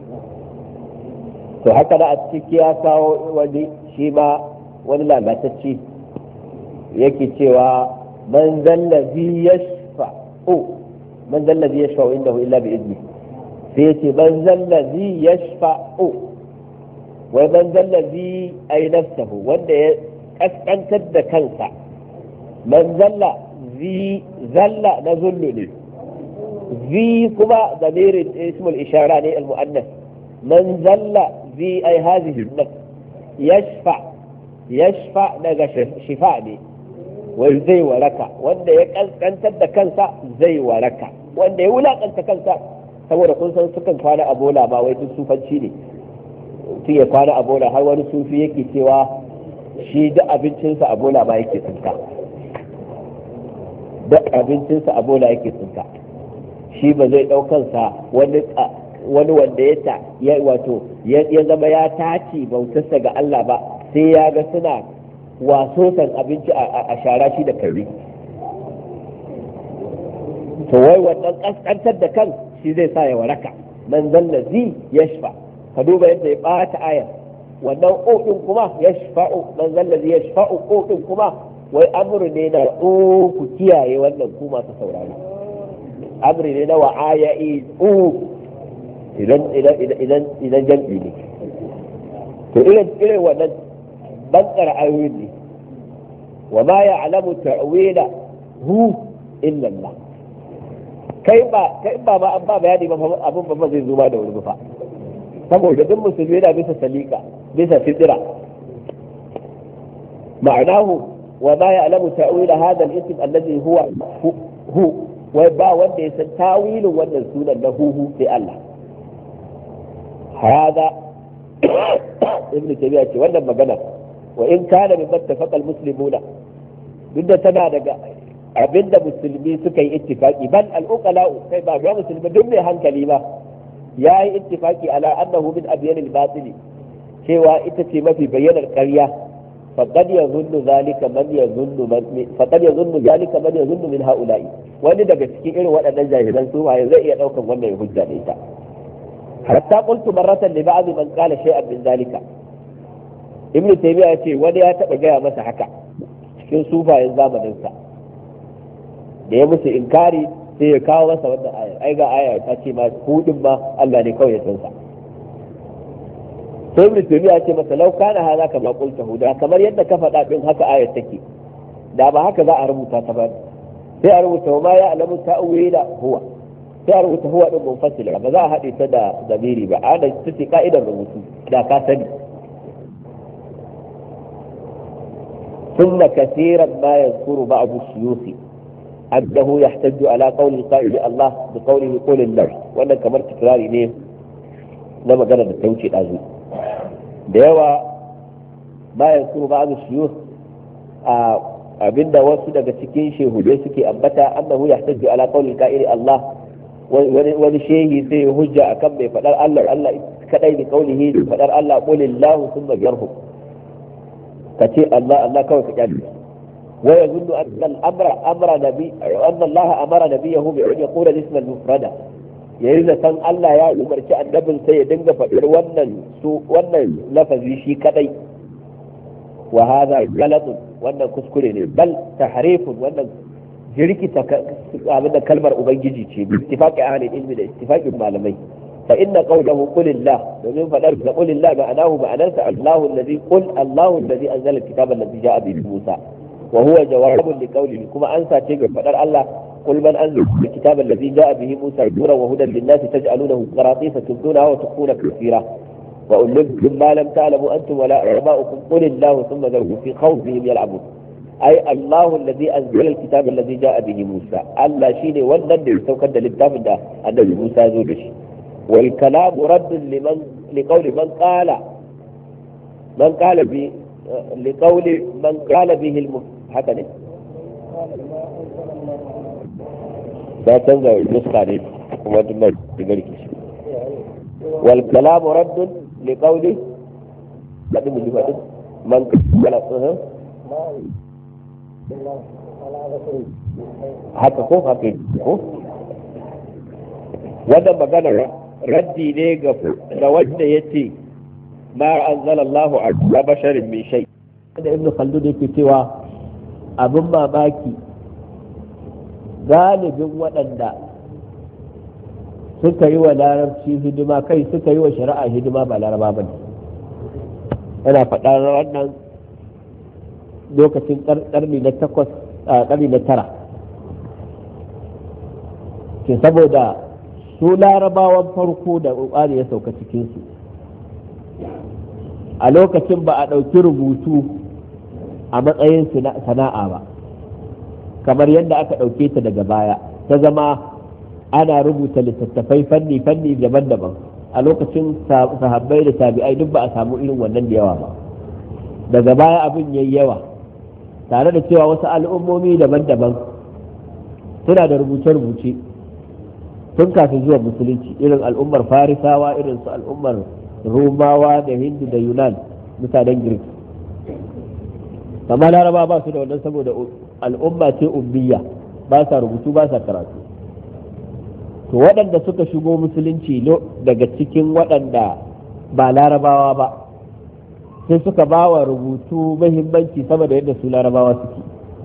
to haka da a ciki ya kawo wani shi ma wani lalatacce yake cewa man zallazi yashfa'u man zallazi yashfa'u indahu illa bi idni, sai yace man zallazi yashfa'u wai man zallazi ay nafsuhu wanda ya kaskantar da kansa. man zalla zi zalla na zullu ne, zi kuma zamirin ismul ishara ne al-mu'annas. man zalla zi ay hadhihi an-nafs yashfa yashfa daga shifa ne, wai zai waraka. Wanda ya kaskantar da kansa zai waraka, wanda ya wulakanta kansa, saboda kun san sukan kwana a bola ba wai duk sufanci ne, mutum ya kwana a bola. har wani sufi yake cewa shi duk abincinsa a bola ba yake tsinka, duk abincinsa a bola yake tsinka. shi ba zai daukansa wani wani wanda ya ta ya wato ya zama ya taci bautarsa ga Allah ba, sai ya ga suna waso san abinci a shara shi da kare. to wai wannan kaskantar da kan shi zai sa ya waraka. man zallazi yashfa, ka duba yadda ya bata aya. wannan ƙoƙin kuma yashfa'u, man zallazi yashfa'u ƙoƙin kuma wai amru ne na ku kiyaye wannan ku masu saurari. amri ne na wa'aya'i idan idan idan idan jam'i ne. to irin irin wannan bankar ayoyin ne. wa ma ya'lamu ta'wila hu illa Allah. kai ba kai ba ma an ba bayani ba abin ba zai zo ba da wuri ba, saboda duk musulmi yana bisa salika, bisa fitira. ma'anahu wa ma ya'lamu ta'wila hadha al-ism alladhi huwa hu, wai ba wanda ya san tawilin wannan sunan na huhu sai Allah. hada ibn tabi'a ce wannan magana wa in kana min mattafaqa al-muslimuna, duk da tana daga abinda musulmi suka yi ittifaki, bal al-uqala kai ba ga musulmi duk mai hankali ba yayi ittifaki ala annahu min abyan al-batil, cewa ita ce mafi bayyanar ƙarya. faqad yazunnu zalika man yazunnu faqad yazunnu zalika man yazunnu min haula'i, wani daga cikin irin waɗannan jahilan su waye zai iya daukan wannan hujja da ita. hatta qultu marratan li ba'd man qala shay'an min zalika, ibn taymiya yace wani ya taba gaya masa haka cikin sufayen zamanin sa, da ya musu inkari sai ya kawo masa wannan aya. ai ga aya ta ce ma hudin ma Allah ne kawai ya san sa. sai ibn taymiya ce masa law kana hadha kama qulta huda, kamar yadda ka faɗa din haka ayar take, da ba haka za a rubuta ta ba. sai a rubuta wa ma ya'lamu ta'wila huwa, sai a rubuta huwa din munfasila, ba za a haɗe ta da zamiri ba. ana tace ka'idar rubutu da ka sani. ثم كثيرا ما يذكر بعض الشيوخ أنه يحتج على قول القائل الله بقوله قول الله، وأنا كمر تكراري ne na magana da ta wuce ɗazu. da yawa bayan su ba su shiyu a abinda wasu daga cikin shehudai suke ambata, annahu yahtaju ala qawli qa'ili Allah, wani shehi sai ya hujja akan mai fadar Allah Allah kadai bi qawlihi fadar Allah qulillahu thumma yarhu, kace Allah Allah kawai ka kyale. wa yazunnu anna al-amra amra nabi anna Allah amara nabiyahu bi an yaqula isma al-mufrada, yayin da san Allah ya umarci annabin sai ya dinga faɗar wannan su wannan lafazi shi kadai. wa hadha galatun, wannan kuskure ne. bal tahrifun, wannan jirkita abin da kalmar ubangiji ce bi ittifaqi ahli ilmi da ittifaqin malamai. fa inna qawlahu qulillah, domin fadar da qulillah ma'anahu ma'anarsa Allahu allazi qul Allahu allazi anzala al-kitaba allazi ja'a bihi Musa, wa huwa jawabun li qawlihi, kuma ansa ce ga fadar Allah قل من أنزل الكتاب الذي جاء به موسى نورا وهدى للناس تجعلونه قراطيس تبدونها وتخفون كثيرا وألمتم ما لم تعلموا أنتم ولا آباؤكم قل الله ثم ذرهم في خوفهم يلعبون. أي الله الذي أنزل الكتاب الذي جاء به موسى، ألا شيني والنبي سوكد للكتاب ده النبي موسى زوجش. والكلام رد لمن لقول من قال من قال به لقول من قال به الم هكذا لا تنزع النسخة عليه وما تنزع بذلك. والكلام رد لقوله بعد من جماعة من قال haka ko haka ko wannan magana raddi ne ga da wanda yace ma anzalallahu ala basharin min shay. da ibnu khaldun yake cewa abin mamaki galibin waɗanda suka yi wa larabci hidima kai suka yi wa shari'a hidima ba laraba ba ne. yana faɗar wannan lokacin ƙarni na takwas a ƙarni na tara ke saboda su larabawan farko da ƙur'ani ya sauka cikinsu a lokacin ba a ɗauki rubutu a matsayin sana'a ba kamar yadda aka ɗauke ta daga baya, ta zama ana rubuta littattafai fanni-fanni daban-daban. A lokacin sahabbai da tabi'ai duk ba a samu irin wannan da yawa ba. Daga baya abin yayi yawa, tare da cewa wasu al'ummomi daban-daban suna da rubuce-rubuce tun kafin zuwa musulunci, irin al'ummar farisawa, irin su al'ummar romawa da hindu da yunan, mutanen girk. amma laraba ba su da wannan saboda al'umma ce ummiya, ba sa rubutu ba sa karatu. to waɗanda suka shigo musulunci daga cikin waɗanda ba larabawa ba sai suka ba wa rubutu muhimmanci sama da yadda su larabawa suke.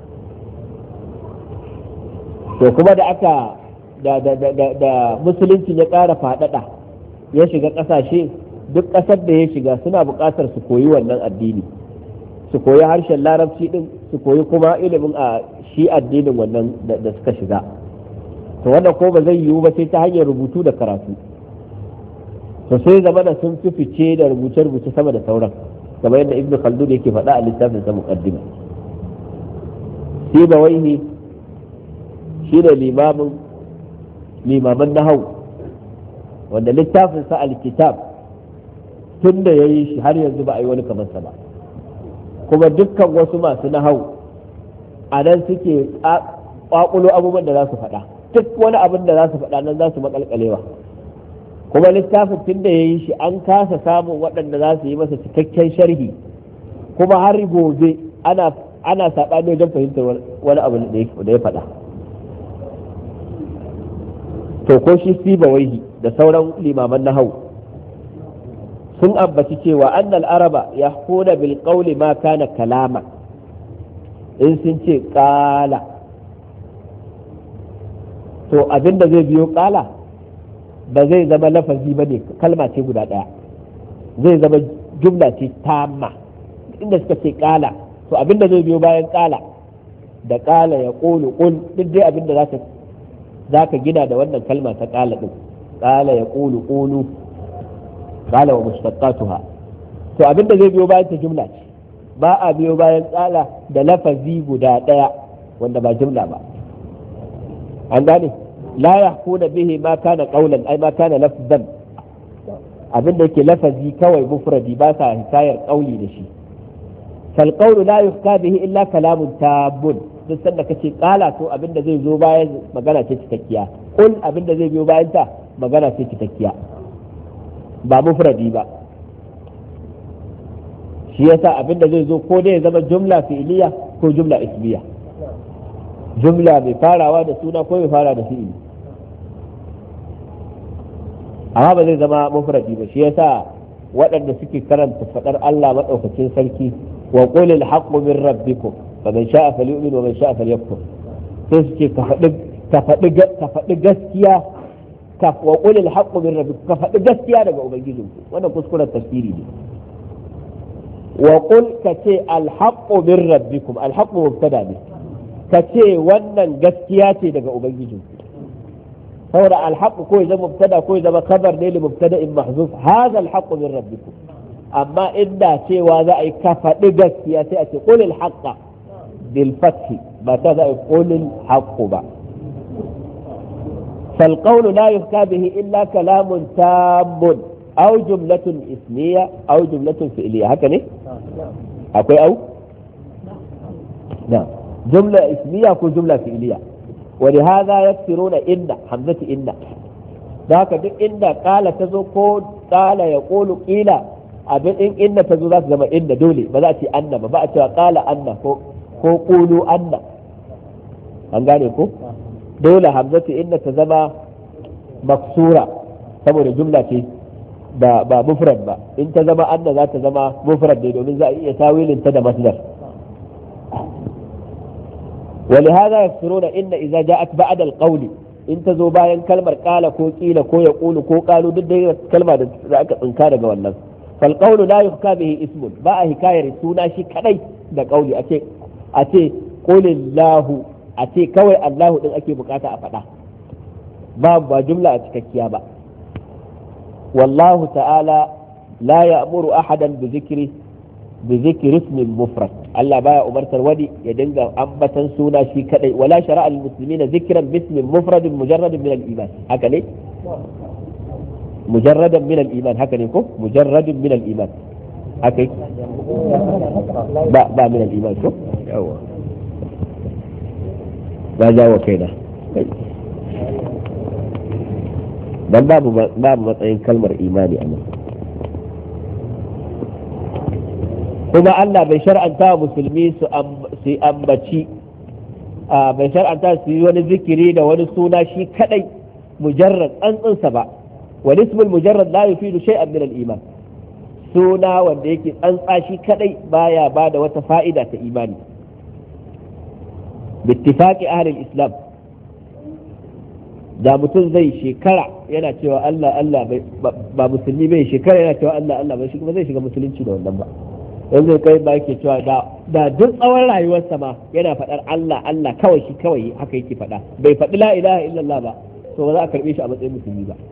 to kuma da aka da da da da, da musulunci ya ƙara faɗaɗa ya shiga ƙasashe, duk ƙasar da ya shiga suna buƙatar su koyi wannan addini, su koyi harshen larabci din, su koyi kuma ilimin a shi addinin wannan da suka shiga. to wannan ko ba zai yiwu ba sai ta hanyar rubutu da karatu. to sai zama da sun fi fice da rubuce-rubuce sama da sauran, kamar yadda ibnu khaldun yake faɗa a littafin sa muqaddima. Sibawaihi shi da limamin limaman nahwu, wanda littafin sa al-kitab tun da yayi shi har yanzu ba a yi wani kamar sa ba. kuma dukkan wasu masu nahau a nan suke kwakulo abubuwan da za su faɗa, duk wani abin da za su faɗa nan za su makalkalewa. kuma littafin tun da ya yi shi an kasa samun waɗanda za su yi masa cikakken sharhi, kuma har gobe ana ana saɓani wajen fahimtar wani abu da ya faɗa. to ko shi Sibawaihi da sauran limaman nahau sun ambaci cewa annal araba ya kuna bil qawli ma kana kalama, in sun ce kala to abinda zai biyo kala ba zai zama lafazi bane, kalma ce guda daya, zai zama jumla ce tamma. inda suka ce kala to abinda zai biyo bayan kala da kala ya qulu qul, duk dai abinda zaka zaka gina da wannan kalma ta kala din, kala ya qulu qulu qala wa mushtaqatuha. to abinda zai biyo bayan ta jumla ce, ba a biyo bayan qala da lafazi guda daya wanda ba jumla ba. an gane la yahkuna bihi ma kana qawlan ay ma kana lafzan, abinda yake lafazi kawai mufradi ba sa hikayar qauli da shi. fal qawlu la yuhka bihi illa kalamun tabun, duk sanda kace qala to abinda zai zo bayan magana ce cikakkiya, qul abinda zai biyo bayan ta magana ce cikakkiya ba mufradi ba. shi yasa abinda zai zo ko dai ya zama jumla fi'iliya ko jumla ismiya, jumla mai farawa da suna ko mai fara da fi'ili, amma ba zai zama mufradi ba. shi yasa waɗanda suke karanta faɗar Allah madaukakin sarki, wa qul al-haqqu min rabbikum faman sha'a falyu'min wa man sha'a falyakfur, sai su ce ka faɗi ka faɗi ka faɗi gaskiya ka wa qul al-haqqu min rabbikum, ka faɗi gaskiya daga ubangijinku. wannan kuskuren tafsiri ne. wa qul ka ce al-haqqu min rabbikum, al-haqqu mubtada ne, ka ce wannan gaskiya ce daga ubangijinku. saboda al-haqqu ko ya zama mubtada ko ya zama khabar ne li mubtada'in mahzuf, hadha al-haqqu min rabbikum. amma inda cewa za a yi ka faɗi gaskiya sai a ce qul al-haqqa bil fathi, ba ta za a yi qul al-haqqu ba. فالقول لا يحكى به إلا كلام تام أو جملة اسمية أو جملة فعلية. هكذا أكوي أو نعم جملة اسمية أو جملة فعلية. ولهذا يكثرون إن حمزة إن ذاك إن قال تزو قال يقول قيل أبن إن إن تزو ذات زمان إن دولي بدأت أن ما بأت قال أن ko قولوا أن an gane ko dole hamzatu inna ta zama maksura saboda jumla ce ba ba mufrad ba. in ta zama anna za ta zama mufrad ne domin za a iya tawilin ta da masdar. ولهذا يفسرون إن إذا جاءت بعد القول إن تزو باين كلمة قال كو قيل كو يقول كو قالوا ضد كلمة ذاك إنكار جوالنا. فالقول لا يحكى به اسم بقى حكاية سونا شي كدي ده قولي أتي أتي قول الله a ce kawai Allahu din ake bukata a faɗa, ba ba jumla a cikakkiya ba. wallahu ta'ala la ya'muru ahadan bi zikri bi zikri ismin mufrad Allah baya umartar wani ya dinga ambatan suna shi kadai wala shara'a lil muslimina zikran bi ismin mufrad mujarrad min al iman haka ne mujarradan min al iman haka ne ko mujarradun min al iman haka ba ba min al iman ko yawa ba jawo kaina dan babu babu matsayin kalmar imani a nan kuma Allah bai shar'anta musulmi su ambaci bai shar'anta su yi wani zikiri da wani suna shi kadai mujarrad tsantsinsa ba wal ismul mujarrad la yufidu shay'an min al iman suna wanda yake tsantsa shi kadai baya bada wata fa'ida ta imani bittifaqi ahli al-islam da mutum zai shekara yana cewa Allah Allah ba musulmi bai shekara yana cewa Allah Allah ba shi kuma zai shiga musulunci da wannan ba yanzu kai ba yake cewa da da duk tsawon rayuwarsa ma yana faɗar Allah Allah kawai shi kawai haka yake faɗa bai faɗi la ilaha illallah ba to ba za a karɓe shi a matsayin musulmi ba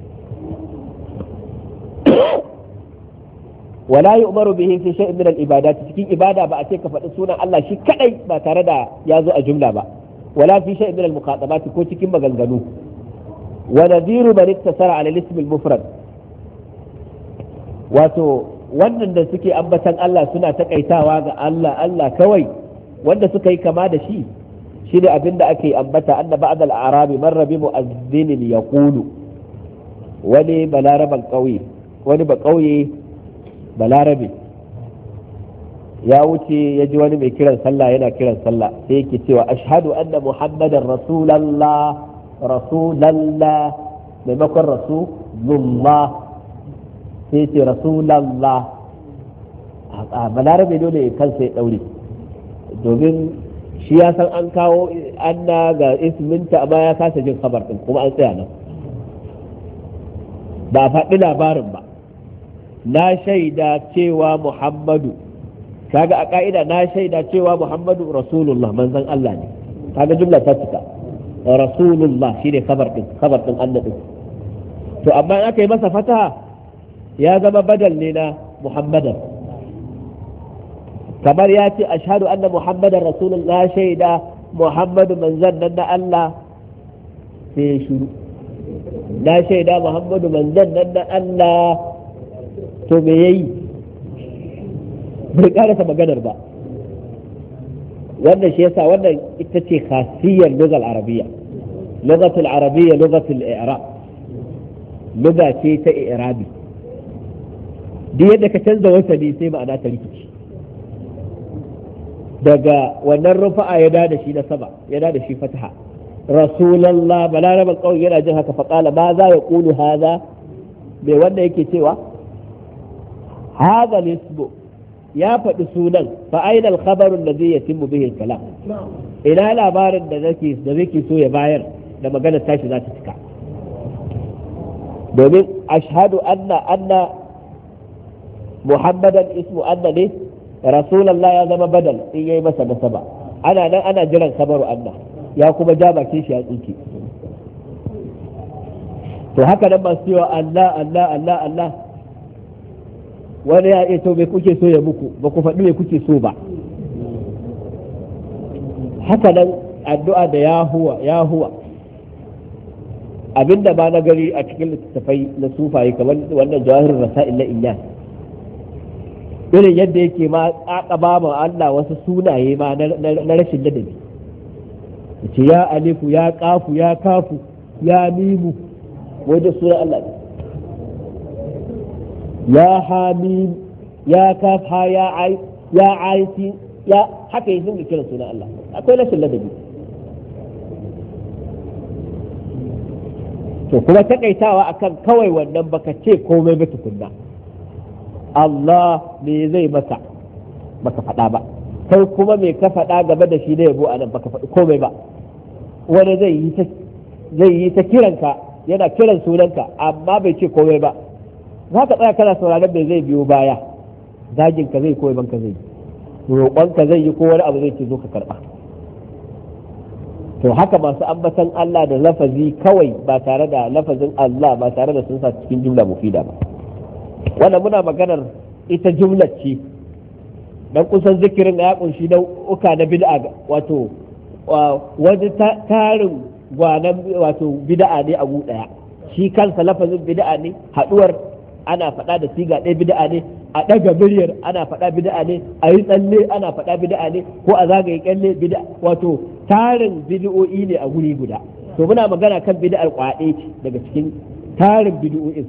wala yu'maru bihi fi shay'in min al-ibadat cikin ibada ba a ce ka faɗi sunan Allah shi kadai ba tare da ya zo a jumla ba wala fi shay'in min al-muqatabat ko cikin maganganu wa nadhiru man iktasara ala al-ism al-mufrad wato wannan da suke ambatan Allah suna takaitawa ga Allah Allah kawai wanda suka yi kama da shi shi ne abinda ake ambata anna ba'd al-a'rabi marra bi mu'adhdhin yaqulu wani balaraban kauye wani ba kauye balarabe ya wuce ya ji wani mai kiran sallah yana kiran sallah sai yake cewa ashhadu anna muhammadan rasulallah rasulallah maimakon rasulullah sai ce rasulallah a balarabe dole ya kansa ya daure domin shi ya san an kawo anna ga isminta amma ya kasa jin khabar din kuma an tsaya nan ba faɗi labarin ba na shaida cewa muhammadu kaga a ka'ida na shaida cewa muhammadu rasulullah manzon Allah ne kaga jumla ta cika rasulullah shine khabar din khabar din annabi to amma in aka yi masa fataha ya zama badal ne na muhammadan kamar ya ce ashhadu anna muhammadan rasulullah shaida muhammadu manzon nan na Allah sai shuru na shaida muhammadu manzon nan na Allah to me yayi bai karasa maganar ba wannan shi yasa wannan ita ce khasiyar lugal arabiyya lugatul arabiyya lugatul i'rab luga ce ta i'rabi duk yadda ka canza wasali sai ma'ana ta rikici daga wannan rufa'a ya da shi na sama ya da shi fataha rasulullah balaraban kawai yana jin haka faqala ma za ya qulu hadha me wanda yake cewa hadha al-ismu ya faɗi sunan fa aina al-khabaru alladhi yatimmu bihi al-kalam ina labarin da zake da zake so ya bayar da maganar tashi za ta cika domin ashhadu anna anna muhammadan ismu anna ne rasulullah ya zama badal in yayi masa nasaba ana nan ana jiran khabaru anna ya kuma ja bakin shi ya tsinke to haka nan masu cewa Allah Allah Allah Allah wani ya to me kuke so ya muku ba ku faɗi me kuke so ba haka nan addu'a da ya huwa ya huwa abinda ba na gari a cikin littattafai na sufaye kamar wannan jawahirul rasail na inyas irin yadda yake ma ƙaƙaba ma Allah wasu sunaye ma na rashin ladabi ce ya alifu ya kafu ya kafu ya mimu wajen sunan Allah ne ya hamim ya kaf ha ya ai ya aisi ya haka yi sun kira sunan Allah akwai rashin ladabi to kuma takaitawa akan kawai wannan baka ce komai ba tukunna Allah me zai masa baka faɗa ba kai kuma me ka faɗa game da shi da yabo a nan baka faɗi komai ba wani zai yi ta zai yi ta kiranka yana kiran sunanka amma bai ce komai ba za ka tsaya kana sauraron me zai biyo baya zagin ka zai koyi banka zai roƙon ka zai yi ko wani abu zai ce zo ka karɓa to haka masu ambatan Allah da lafazi kawai ba tare da lafazin Allah ba tare da sun sa cikin jumla mufida ba wannan muna maganar ita jumlar ce dan kusan zikirin ya kunshi nau'uka na bid'a wato wani tarin gwanan wato bid'a ne a gu daya shi kansa lafazin bid'a ne haduwar ana faɗa da siga ɗaya bid'a ne a ɗaga miryar ana faɗa bid'a ne a yi tsalle ana faɗa bid'a ne ko a zagaye kyalle bid'a wato tarin bid'o'i ne a guri guda to muna magana kan bid'ar kwaɗe ce daga cikin tarin bid'o'in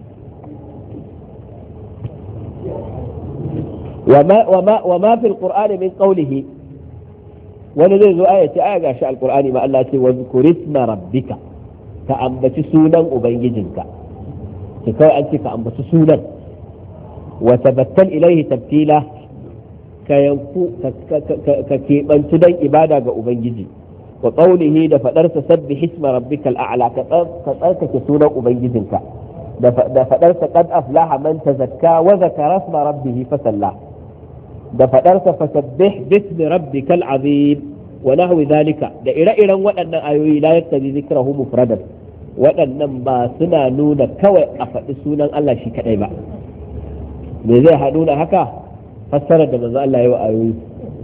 wa ma fil qur'ani min qawlihi wani zai zo aya ce aya gashi alqur'ani ma Allah ce wa zkurisma rabbika ka ambaci sunan ubangijinka ki kai an ce ka ambaci sunan wa tabattal ilaihi tabtila ka yanku ka keɓanci dan ibada ga ubangiji wa qawlihi da fadarsa sabbih isma rabbikal a'la ka tsarkake sunan ubangijinka da fadarsa qad aflaha man tazakka wa zakara isma rabbih fa salla da fadarsa fasabbih bismi rabbikal azim wa nahwi zalika da ire-iren waɗannan ayoyi la yaktabi zikrahu mufradan waɗannan ba suna nuna kawai a faɗi sunan Allah shi kaɗai ba me zai haɗu da haka fassarar da manzo Allah ya wa ayoyi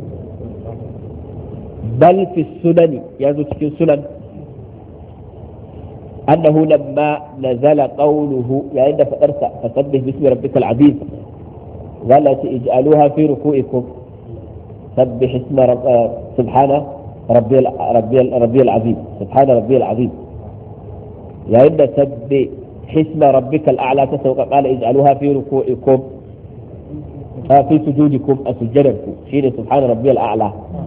bal fi sunani ya zo cikin sunan annahu lamma nazala qawluhu yayin da faɗarsa fasabbih bismi rabbikal azim wala ij'aluha fi ruku'ikum sabbih isma subhana rabbiyal rabbiyal rabbiyal azim subhana rabbiyal azim yayin da sabbi hisma rabbikal a'la ta sauka qala ij'aluha fi ruku'ikum fi sujudikum asjudanku shine subhana rabbiyal a'la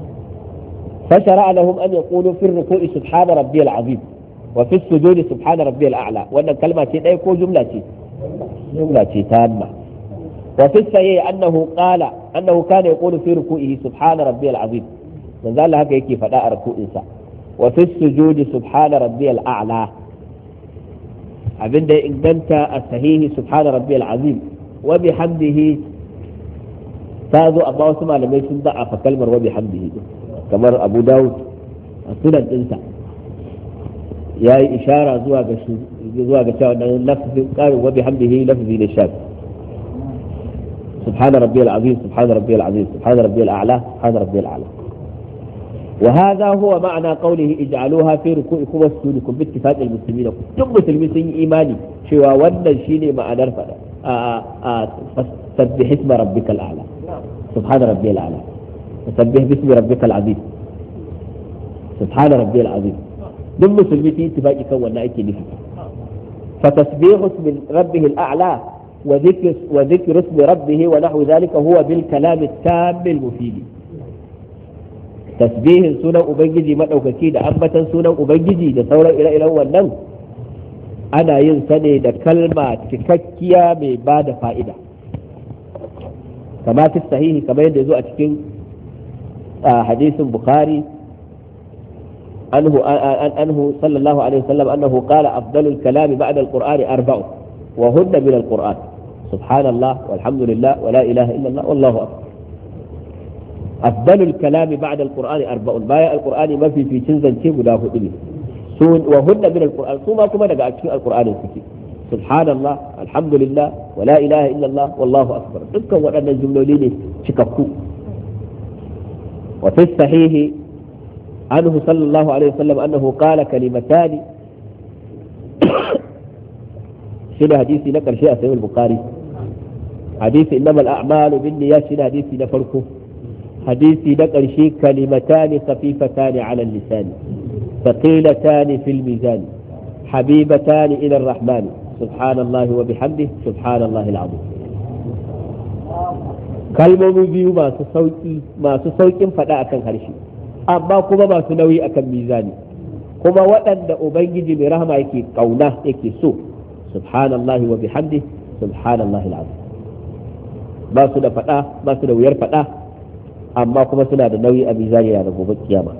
fashara lahum an yaqulu fi ruku'i subhana rabbiyal azim wa fi sujudi subhana rabbiyal a'la wannan kalma ce dai ko jumla ce jumla ce tamma wa fi sahih annahu qala annahu kana yaqulu fi ruku'ihi subhana rabbiyal azim dan Allah haka yake fada a ruku'insa wa fi sujudi subhana rabbiyal a'la abinda ya inganta a sahihi subhana rabbiyal azim wa bihamdihi ta zo amma wasu malamai sun da'afa kalmar wa bihamdihi kamar Abu Dawud a sunan dinsa yayi ishara zuwa ga zuwa ga cewa wannan lafzin qarin wa bihamdihi lafzi ne shak subhana rabbiyal azim subhana rabbiyal azim subhana rabbiyal a'la subhana rabbiyal a'la وهذا هو معنى قوله اجعلوها في ركوعكم وسجودكم باتفاق المسلمين كل مسلمين سن ايماني cewa wannan shine ma'anar fada a sabbih isma rabbikal a'la subhana rabbiyal a'la sabbih bismi rabbikal azim subhana rabbiyal azim duk musulmi fi ittifaqi kan wannan ake nufi fa tasbihu ismi rabbih al-a'la wa dhikr wa dhikr ismi rabbih wa nahwu dhalika huwa bil kalam at-tam al-mufid tasbihin sunan ubangiji madaukaki da ambatan sunan ubangiji da sauran ire-iren wannan ana yin sa ne da kalma cikakkiya mai ba da fa'ida kama fi sahihi kamar yadda zo a cikin hadisin bukhari anhu anhu sallallahu alaihi wasallam annahu qala afdalul kalam ba'da al-qur'an arba'u wa hunna min al-qur'an subhanallah walhamdulillah wa la ilaha illa allah wallahu akbar أفضل الكلام بعد القرآن أربع باية القرآن ما في في تنزل شيء ولا هو إلي وهن من القرآن ثم كما نقع في القرآن الكتير سبحان الله الحمد لله ولا إله إلا الله والله أكبر تذكر وأن الجملة لي شككو وفي الصحيح عنه صلى الله عليه وسلم أنه قال كلمتان شنو حديثي نقل شيء سيد البخاري حديث إنما الأعمال بالنيات شنو حديثي نفركه حديثي نقل شيء كلمتان خفيفتان على اللسان ثقيلتان في الميزان حبيبتان إلى الرحمن سبحان الله وبحمده سبحان الله العظيم kalmomi biyu masu sauki masu saukin fada akan harshe amma kuma masu nauyi akan mizani kuma waɗanda ubangiji mai rahama yake kauna yake so subhanallahi wa bihamdihi subhanallahi alazim ba su da fada ba su da wuyar fada amma kuma suna da nauyi a mizani da gobe kiyama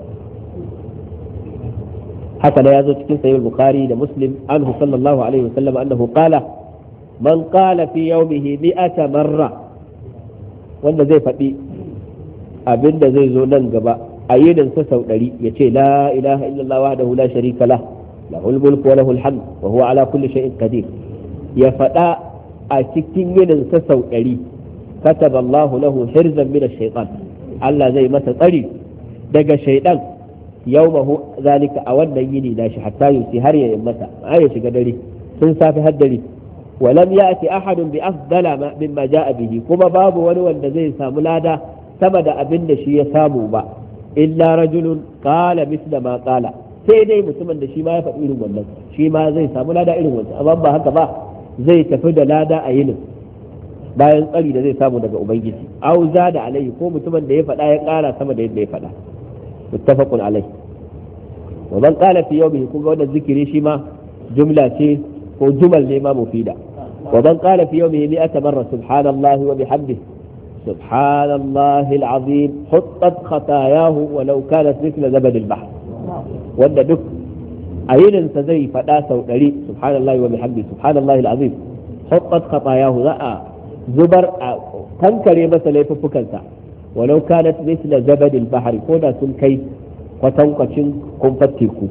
haka da yazo cikin sahih bukhari da muslim anhu sallallahu alaihi wasallam annahu qala man qala fi yawmihi mi'ata marra wanda zai faɗi abinda zai zo nan gaba a yinin sa sau ɗari ya ce la ilaha illallah wahdahu la sharika lah lahul mulku wa lahul hamd wa huwa ala kulli shay'in qadir ya faɗa a cikin yinin sa sau ɗari kataba Allahu lahu hirzan min ash-shaytan Allah zai masa tsari daga shaydan yawmahu zalika a wannan yini nashi hatta yusi har ya masa ai ya shiga dare sun safi har dare ولم يأتي أحد بأفضل مما جاء به كما باب ولو زي سامو لادا سمد أبن شي يسامو با إلا رجل قال مثل ما قال sai dai mutumin da shi ma ya faɗi irin wannan shi ma zai samu lada irin wannan amma ba haka ba zai tafi da lada a yinin bayan tsari da zai samu daga ubangiji au da alaihi ko mutumin da ya faɗa ya ƙara sama da yadda ya faɗa muttafaqun alaihi wa man qala fi yawmihi kun ga wannan zikiri shi ma jumla ce ko jumal ne ma mufida wa man qala fi yawmihi mi'ata marra subhanallahi wa bihamdihi subhanallahi al'azim huttat khatayahu walau kanat mithla zabad al-bahr wanda duk ayinin sa zai fada sau ɗari subhanallahi wa bihamdihi subhanallahi al'azim huttat khatayahu za a zubar a kankare masa laifuffukansa walau kanat mithla zabad al-bahr ko da sun kai kwatankwacin kumfar teku.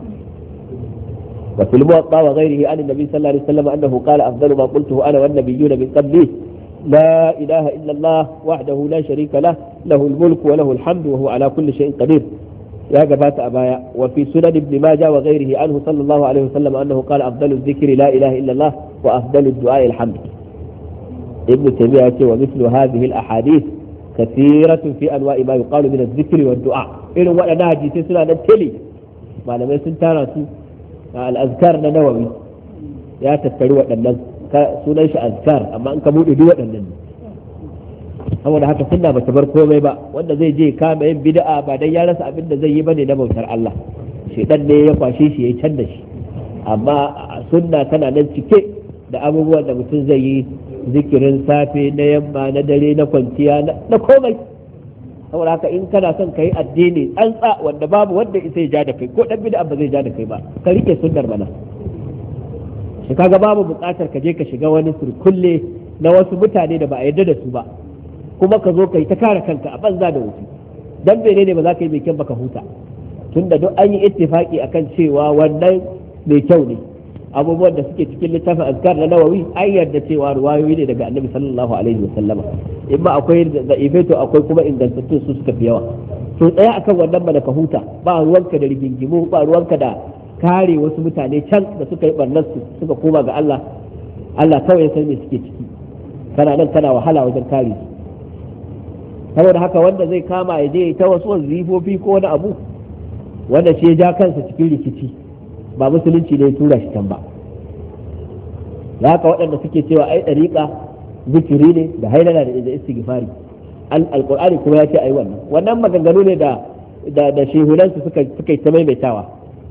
وفي الموطأ وغيره عن النبي صلى الله عليه وسلم أنه قال أفضل ما قلته أنا والنبيون من قبلي لا إله إلا الله وحده لا شريك له له الملك وله الحمد وهو على كل شيء قدير يا جبات أبايا. وفي سنن ابن ماجه وغيره عنه صلى الله عليه وسلم أنه قال أفضل الذكر لا إله إلا الله وأفضل الدعاء الحمد. ابن تيمية ومثل هذه الأحاديث كثيرة في أنواع ما يقال من الذكر والدعاء إنه وأنا ناجي تسنى نتلي ما لم يسن تارسي al'azkar na nawawi ya tattari waɗannan sunan shi azkar amma an ka buɗe duk waɗannan ne saboda haka sunna bata bar komai ba wanda zai je kama yin bid'a ba dan ya rasa abin da zai yi bane na bautar Allah shedan ne ya kwashe shi ya can da shi amma sunna tana nan cike da abubuwan da mutum zai yi zikirin safe na yamma na dare na kwanciya na komai saboda haka in kana son kai addini tsantsa wanda babu wanda zai ja da kai ko dan bid'a ba zai ja da kai ba ka rike sunnar mana shi kaga babu bukatar ka je ka shiga wani surkulle na wasu mutane da ba a yarda da su ba kuma ka zo kai ta kare kanka a banza da wuce dan menene ba za ka yi mai kyau baka huta tunda duk an yi ittifaki akan cewa wannan mai kyau ne abubuwan da suke cikin littafin azkar na nawawi an yarda cewa ruwayoyi ne daga annabi sallallahu alaihi wa sallama in ba akwai za'ife to akwai kuma ingantattun su suka fi yawa to tsaya akan wannan mana ka huta ba ruwanka da rigingimu ba ruwanka da kare wasu mutane can da suka yi barnar su suka koma ga Allah Allah kawai ya san me suke ciki kana nan kana wahala wajen kare su saboda haka wanda zai kama ya je ta wasu wazifofi ko wani abu wanda shi ya ja kansa cikin rikici ba musulunci ne ya tura shi can ba da haka waɗanda suke cewa ai ɗariƙa zikiri ne da hailala da istighfari alqur'ani kuma ya ce ai wannan wannan maganganu ne da da da shehunansu suka suka ta maimaitawa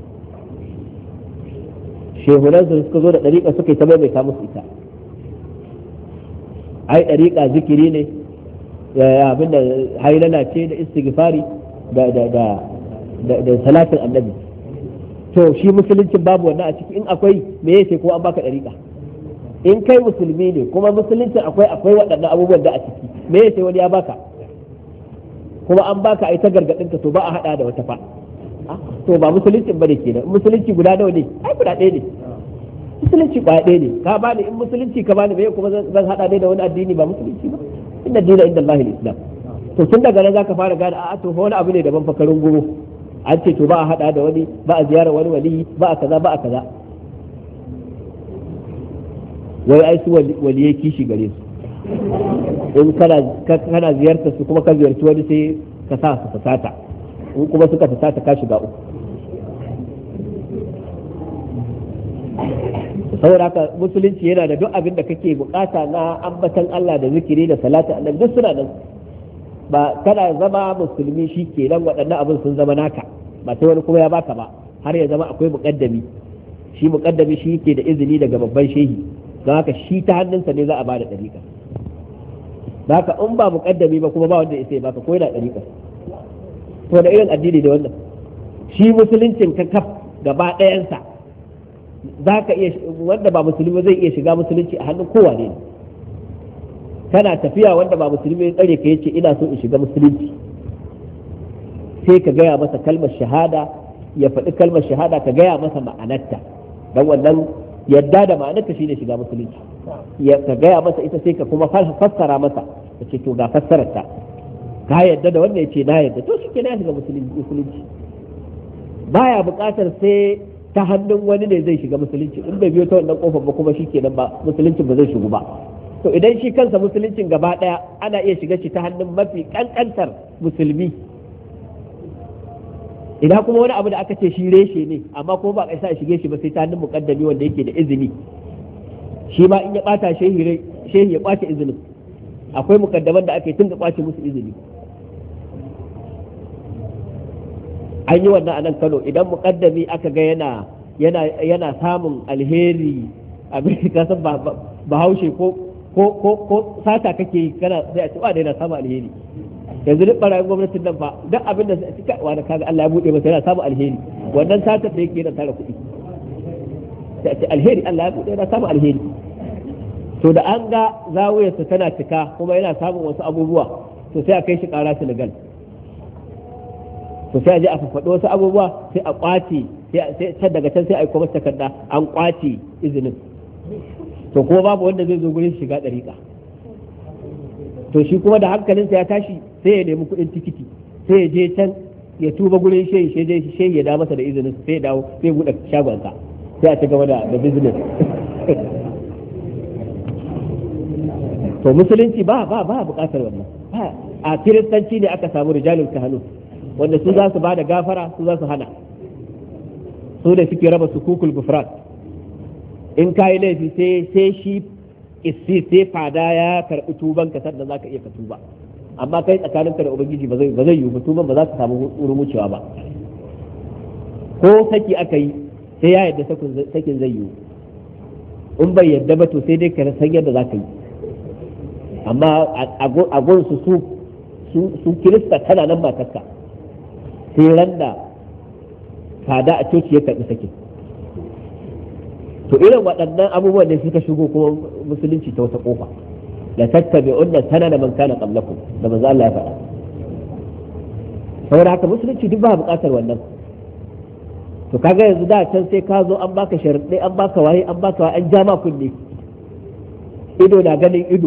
shehunansu suka zo da ɗariƙa suka ta maimaita musu ita ai ɗariƙa zikiri ne abinda hailala ce da istighfari da da da da salatin annabi to shi musuluncin babu wannan a ciki in akwai me yake ko an baka dariƙa in kai musulmi ne kuma musuluncin akwai akwai waɗannan abubuwan da a ciki me yake wani ya baka kuma an baka ai ta gargadin ka to ba a hada da wata fa to ba musuluncin bane kenan musulunci guda nawa ne ai guda ɗaya ne musulunci ba ɗaya ne ka bani in musulunci ka bani me kuma zan hada dai da wani addini ba musulunci ba inna dina inda Allah al-islam to tun daga nan zaka fara gane a to wani abu ne daban fakarin guru an ce to ba a hada da wani ba a ziyara wani wali ba a kaza ba a kaza wai ai su waliyai kishi gare su in kana kana ziyarta su kuma ka ziyarci wani sai ka sa su fasata in kuma suka fasata ka shiga uku saboda haka musulunci yana da duk abin da kake bukata na ambatan Allah da zikiri da salatu annabi duk suna nan ba kana zama musulmi shi ke nan waɗannan abin sun zama naka ba sai wani kuma ya baka ba har ya zama akwai muƙaddami shi muƙaddami shi ke da izini daga babban shehi don haka shi ta hannunsa ne za a bada ɗariƙa da haka in ba muƙaddami ba kuma ba wanda ya sai baka ko yana ɗariƙa to da irin addini da wannan shi musuluncin ka kaf gaba ɗayansa za ka iya wanda ba musulmi zai iya shiga musulunci a hannun kowa ne kana tafiya wanda ba musulmi ya tsare ka yace ina so in shiga musulunci sai ka gaya masa kalmar shahada ya faɗi kalmar shahada ka gaya masa ma'anarta don wannan yadda da ma'anarta shine shiga musulunci ya ka gaya masa ita sai ka kuma fassara masa ka ce to ga fassarar ta ka yadda da wanda ya ce na yadda to shi ke na shiga musulunci baya buƙatar sai ta hannun wani ne zai shiga musulunci in bai biyo ta wannan kofar ba kuma shi kenan ba musuluncin ba zai shigu ba to idan shi kansa musuluncin gaba daya ana iya shiga shi ta hannun mafi kankantar musulmi idan kuma wani abu da aka ce shi reshe ne amma kuma ba kaisa shige shi ba sai ta hannun muqaddami wanda yake da izini shi ma in ya bata shehi shehi ya kwace izinin akwai mukaddaman da ake tun da kwace musu izini an yi wannan a nan Kano idan mukaddami aka ga yana yana yana samun alheri abin ka san ba bahaushe ko ko ko ko sata kake yi kana sai a ce wa da yana samun alheri yanzu duk barayin gwamnatin nan fa duk abin da suka wani kaga Allah ya bude masa yana samun alheri wannan sata da yake yana tara kuɗi sai a ce alheri Allah ya bude yana samun alheri to da an ga zawiyarsa tana cika kuma yana samun wasu abubuwa to sai a kai shi ƙara Senegal to sai a je a faɗo wasu abubuwa sai a kwace sai daga can sai a yi kuma takarda an kwace izinin to kuma babu wanda zai zo gurin shiga ɗariƙa to shi kuma da hankalinsa ya tashi sai ya nemi kuɗin tikiti sai ya je can ya tuba gurin shehi shehi ya da masa da izinin sai ya dawo sai ya buɗe shagonsa sai a ci gaba da business to musulunci ba ba ba buƙatar wannan a kiristanci ne aka samu rijalul kahanu wanda su za su ba da gafara su za su hana su da suke raba su kukul gufran in ka yi laifi sai sai shi issi sai fada ya karɓi tuban ka sannan za ka iya ka tuba amma kai tsakaninka da ubangiji ba zai ba zai yi ba tuban ba za ka samu wurin wucewa ba ko saki aka yi sai ya yadda sakin zai yi in bai yadda ba to sai dai ka san yadda za ka yi amma a gunsu su su kirista tana nan matarka sai ran da fada a coci ya karɓi sakin to irin waɗannan abubuwan da suka shigo kuma musulunci ta wata kofa la tattabi'unna sanana man kana qablakum da manzo Allah ya faɗa saboda haka musulunci duk ba buƙatar wannan to kaga yanzu da can sai ka zo an baka sharuɗai an baka waye an baka waye an jama kunne ido na ganin ido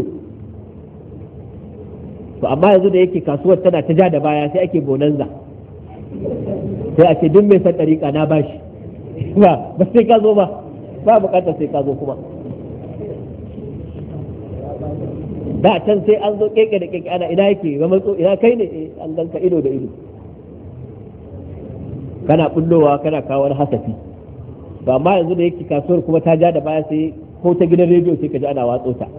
to amma yanzu da yake kasuwar tana ta ja da baya sai ake bonanza sai a ce duk mai san ɗariƙa na bashi ba ba sai ka zo ba ba buƙatar sai ka zo kuma da can sai an zo keke da keke ana ina yake ga matso ina kai ne an ganka ido da ido kana bullowa kana kawo wani hasafi ba amma yanzu da yake kasuwar kuma ta ja da baya sai ko ta gidan rediyo sai ka ji ana watso ta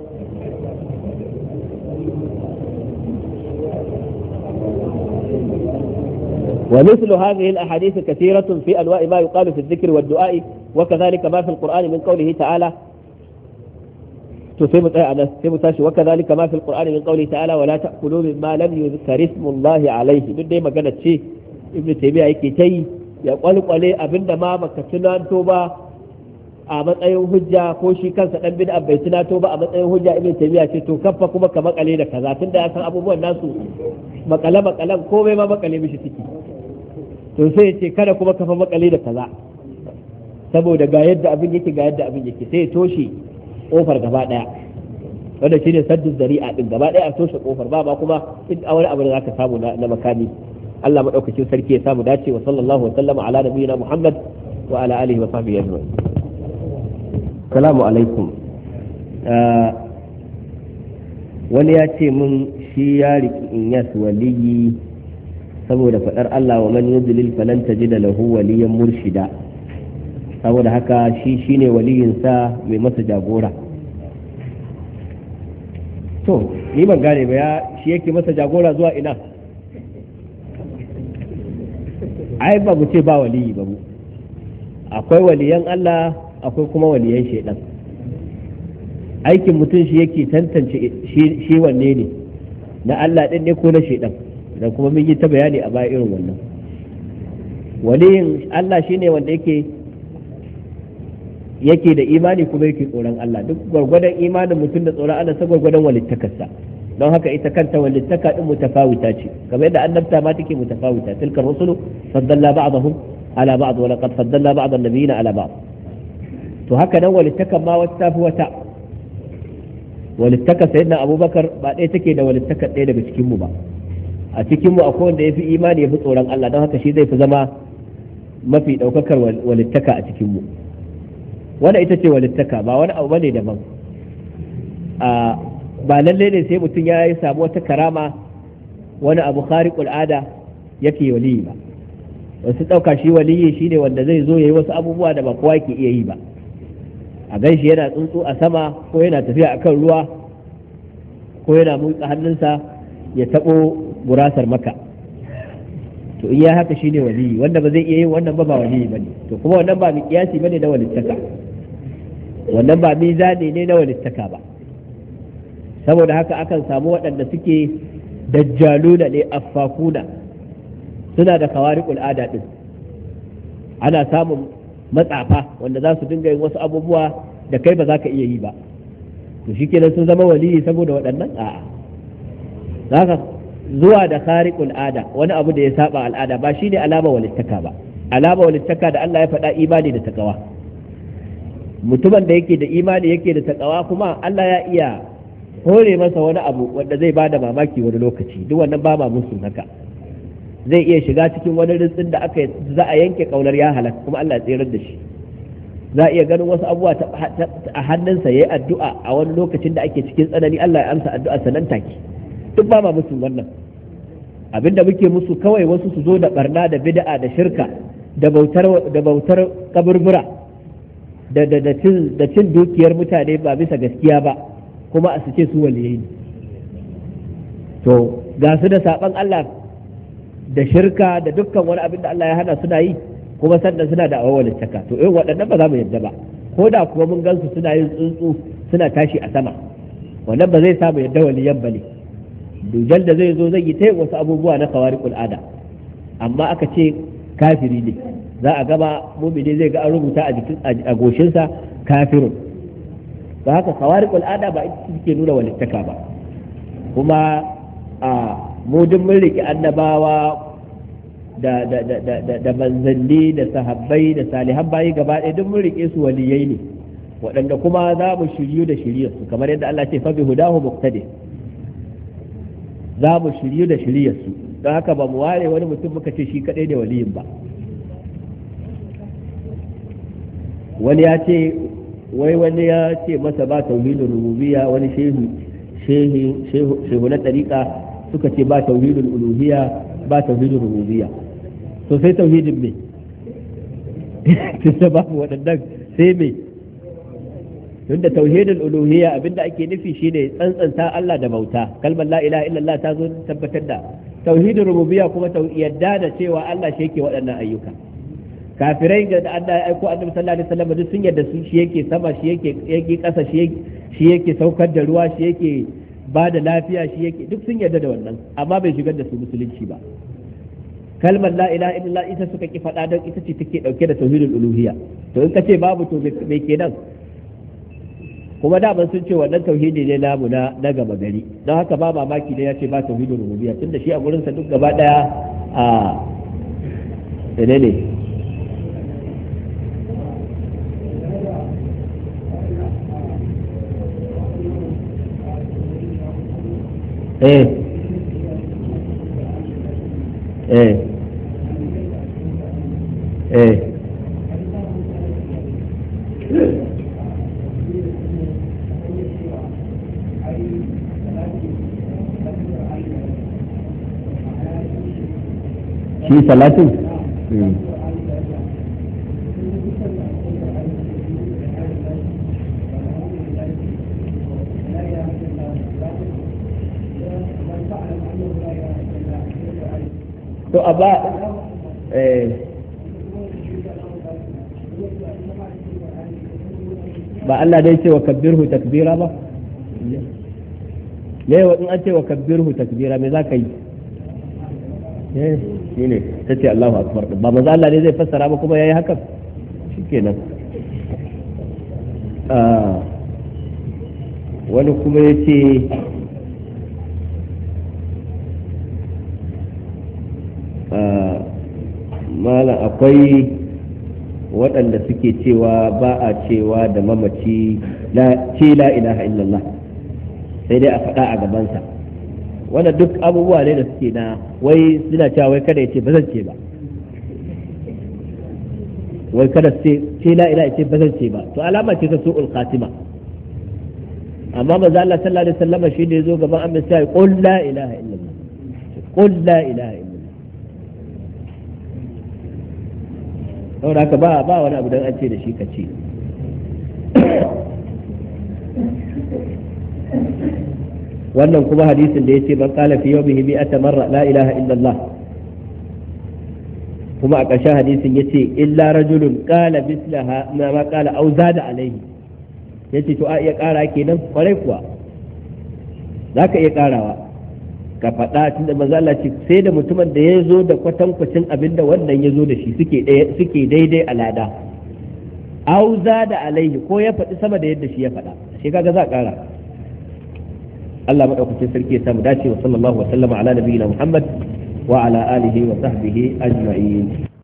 ومثل هذه الأحاديث كثيرة في أنواع ما يقال في الذكر والدعاء وكذلك ما في القرآن من قوله تعالى وكذلك ما في القرآن من قوله تعالى ولا تأكلوا مما لم يذكر اسم الله عليه duk dai magana ce Ibn Taymiyyah yake ta yi ya kwalkwale abinda ma baka tunato ba a matsayin hujja ko shi kansa dan bid'a bai tunato ba a matsayin hujja Ibn Taymiyyah ce to kafa kuma ka makale da kaza tunda ya san abubuwan nasu makale makalan komai ma makale mishi ciki to sai ce kada kuma kafa makale da kaza saboda ga yadda abin yake ga yadda abin yake sai ya toshe kofar gaba daya wanda shine saddu zari'a din gaba daya a toshe kofar ba ba kuma in a wani abu da zaka samu na makami Allah madaukakin sarki ya samu dace wa sallallahu wa sallama ala nabiyina Muhammad wa ala alihi wa sahbihi ajma'in assalamu alaikum wani ya ce mun shi ya riki in yas waliyi saboda faɗar Allah wa man yudlil falan tajida lahu waliyan murshida saboda haka shi shine waliyin sa mai masa jagora to ni ban gane ba ya shi yake masa jagora zuwa ina ai ba mu ce ba waliyi ba mu akwai waliyan Allah akwai kuma waliyan shaidan aikin mutum shi yake tantance shi wanne ne na Allah din ne ko na shaidan da kuma mun yi ta bayani a baya irin wannan waliyin Allah shine wanda yake yake da imani kuma yake tsoron Allah duk gwargwadon imanin mutum da tsoron Allah sai gwargwadon walittakarsa don haka ita kanta walittaka din mutafawita ce kamar yadda annabta ma take mutafawita tilkar rusulu faddalla ba'dahum ala ba'd wa laqad faddalla ba'd an-nabiyina ala ba'd to haka nan walittakan ma wata tafi wata walittaka sayyidina abubakar ba ɗaya take da walittaka ɗaya daga cikin mu ba. A cikin mu akwai wanda yafi imani yafi tsoron Allah, don haka shi zai fi zama mafi ɗaukakar walittaka a cikin mu. Wannan ita ce walittaka, ba wani abu bane daban. a ba lalle ne sai mutum ya yi samu wata karama wani abu khariqul ada yake waliyi ba. Wasu ɗauka shi waliyi shine wanda zai zo yayi wasu abubuwa da ba kowa yake iya yi ba. A ganshi yana tsuntsu a sama, ko yana tafiya akan ruwa, ko yana motsa hannunsa ya taɓo gurasar maka. To in ya haka shine waliyi, wanda ba zai iya yin wannan ba ba waliyi bane. To kuma wannan ba miƙiyasi bane na walittaka, wannan ba mizani ne na walittaka ba. Saboda haka akan samu waɗanda suke dajjaluna ne affakuna, suna da khawariqul ada din. Ana samun matsafa wanda za su dinga yin wasu abubuwa da kai ba za ka iya yi ba. To shikenan sun zama waliyi saboda waɗannan? A'a. Zaka zuwa da khariqul ada, wani abu da ya saba al'ada, ba shine alama walittaka ba. Alama walittaka da Allah ya faɗa imani da takawa. Mutumin da yake da imani yake da takawa kuma Allah ya iya hore masa wani abu wanda zai bada mamaki wani lokaci, duk wannan ba ma musu haka. Zai iya shiga cikin wani ritsin da aka za a yanke kaunar ya halaka kuma Allah ya tsirar da shi. Za a iya ganin wasu abubuwa a hannunsa yayi addu'a a wani lokacin da ake cikin tsanani, Allah ya amsa addu'a sanan take. Duk ba ma musu wannan. Abinda muke musu kawai wasu su zo da barna da bid'a da shirka da bautar da bautar kaburbura da da da cin da cin dukiyar mutane ba bisa gaskiya ba, kuma a suce su waliyai ne. To ga su da saban Allah da shirka da dukkan wani abin da Allah ya hana suna yi, kuma sannan suna da awwalin taka. To irin waɗannan ba za mu yarda ba, ko da kuwa mun gansu suna yin tsuntsu suna tashi a sama, wannan ba zai samu yarda waliyan bane. Dujal da zai zo zai yi ta wasu abubuwa na khawariqul ada, amma aka ce kafiri ne, za a gaba mumini zai ga an rubuta a jikin a goshinsa kafirun. Ba haka khawariqul ada ba ita take nuna walittaka ba. Kuma a mu duk mun riki annabawa da da da da da manzanni da sahabbai da salihan bayi gaba ɗaya duk mun rike su waliyai ne, waɗanda kuma za mu shiryu da shiryarsu, kamar yadda Allah ce fa bi hudahu muqtadi, za mu shiryu da shiryarsu. Don haka ba mu ware wani mutum muka ce shi kaɗai ne waliyin ba. Wani ya ce wai wani ya ce masa ba tauhidul rububiyya, wani shehu shehu shehu na tariqa suka ce ba tauhidul uluhiyya ba tauhidul rububiyya. To sai tauhidin me? Tunda babu waɗannan sai me? Tunda tauhidul uluhiyya abinda ake nufi shine tsantsanta Allah da bauta. Kalmar la ilaha illallah ta zo tabbatar da. Tauhidul rububiyya kuma yadda da cewa Allah shi yake waɗannan ayyuka. Kafirai da Allah ya aiko Annabi sallallahu alaihi wasallam duk sun yadda su shi yake sama, shi yake yake ƙasa, shi yake saukar da ruwa, shi yake ba da lafiya, shi yake, duk sun yarda da wannan, amma bai shigar da su musulunci ba. Kalmar la ilaha illallah ita suka ki faɗa don ita ce take ɗauke da tauhidul uluhiyya. To in ka ce babu to me kenan? Kuma da ban sun ce wannan tauhidi ne namu na na gaba gari, don haka ba mamaki da ya ce ba tauhidul uluhiyya, tunda shi a gurin sa duk gaba daya a ne ne eh eh eh shi salatin to a ba ba Allah dai ce wa kabbirhu takbira ba ne wa in an ce wa kabbirhu takbira me za ka yi eh shine tace Allahu akbar ba manzo Allah ne zai fassara ba kuma yayi haka shikenan. ah wani kuma yace mala akwai waɗanda suke cewa ba a cewa da mamaci ce la ilaha illallah sai dai a faɗa a gabansa. Wannan duk abubuwa ne da suke na wai suna cewa wai kada ya ce ba zan ce ba, wai kada ce ce la ilaha ce ba zan ce ba, to alama ce ta su'ul khatima. amma manzo Allah sallallahu alaihi wasallam shi ne zo gaban annabi sai qul la ilaha illallah, qul la ilaha illallah. saboda haka ba ba wani abu dan an ce da shi ka ce. wannan kuma hadisin da yace man qala fi yawmihi mi'ata marra la ilaha illallah, kuma a ƙarshen hadisin yace illa rajulun qala mislaha ma qala aw zada alaihi, yace to a iya ƙara kenan kwarai kuwa zaka iya ƙarawa ka faɗa tunda manzo Allah ce sai da mutumin da ya zo da kwatankwacin abinda wannan ya zo da shi suke suke daidai a lada, aw zada alaihi ko ya faɗi sama da yadda shi ya faɗa, shi kaga za a ƙara. Allah madaukakin sarki ya samu dace wa sallallahu wa sallama ala nabiyina Muhammad wa ala alihi wa sahbihi ajma'in.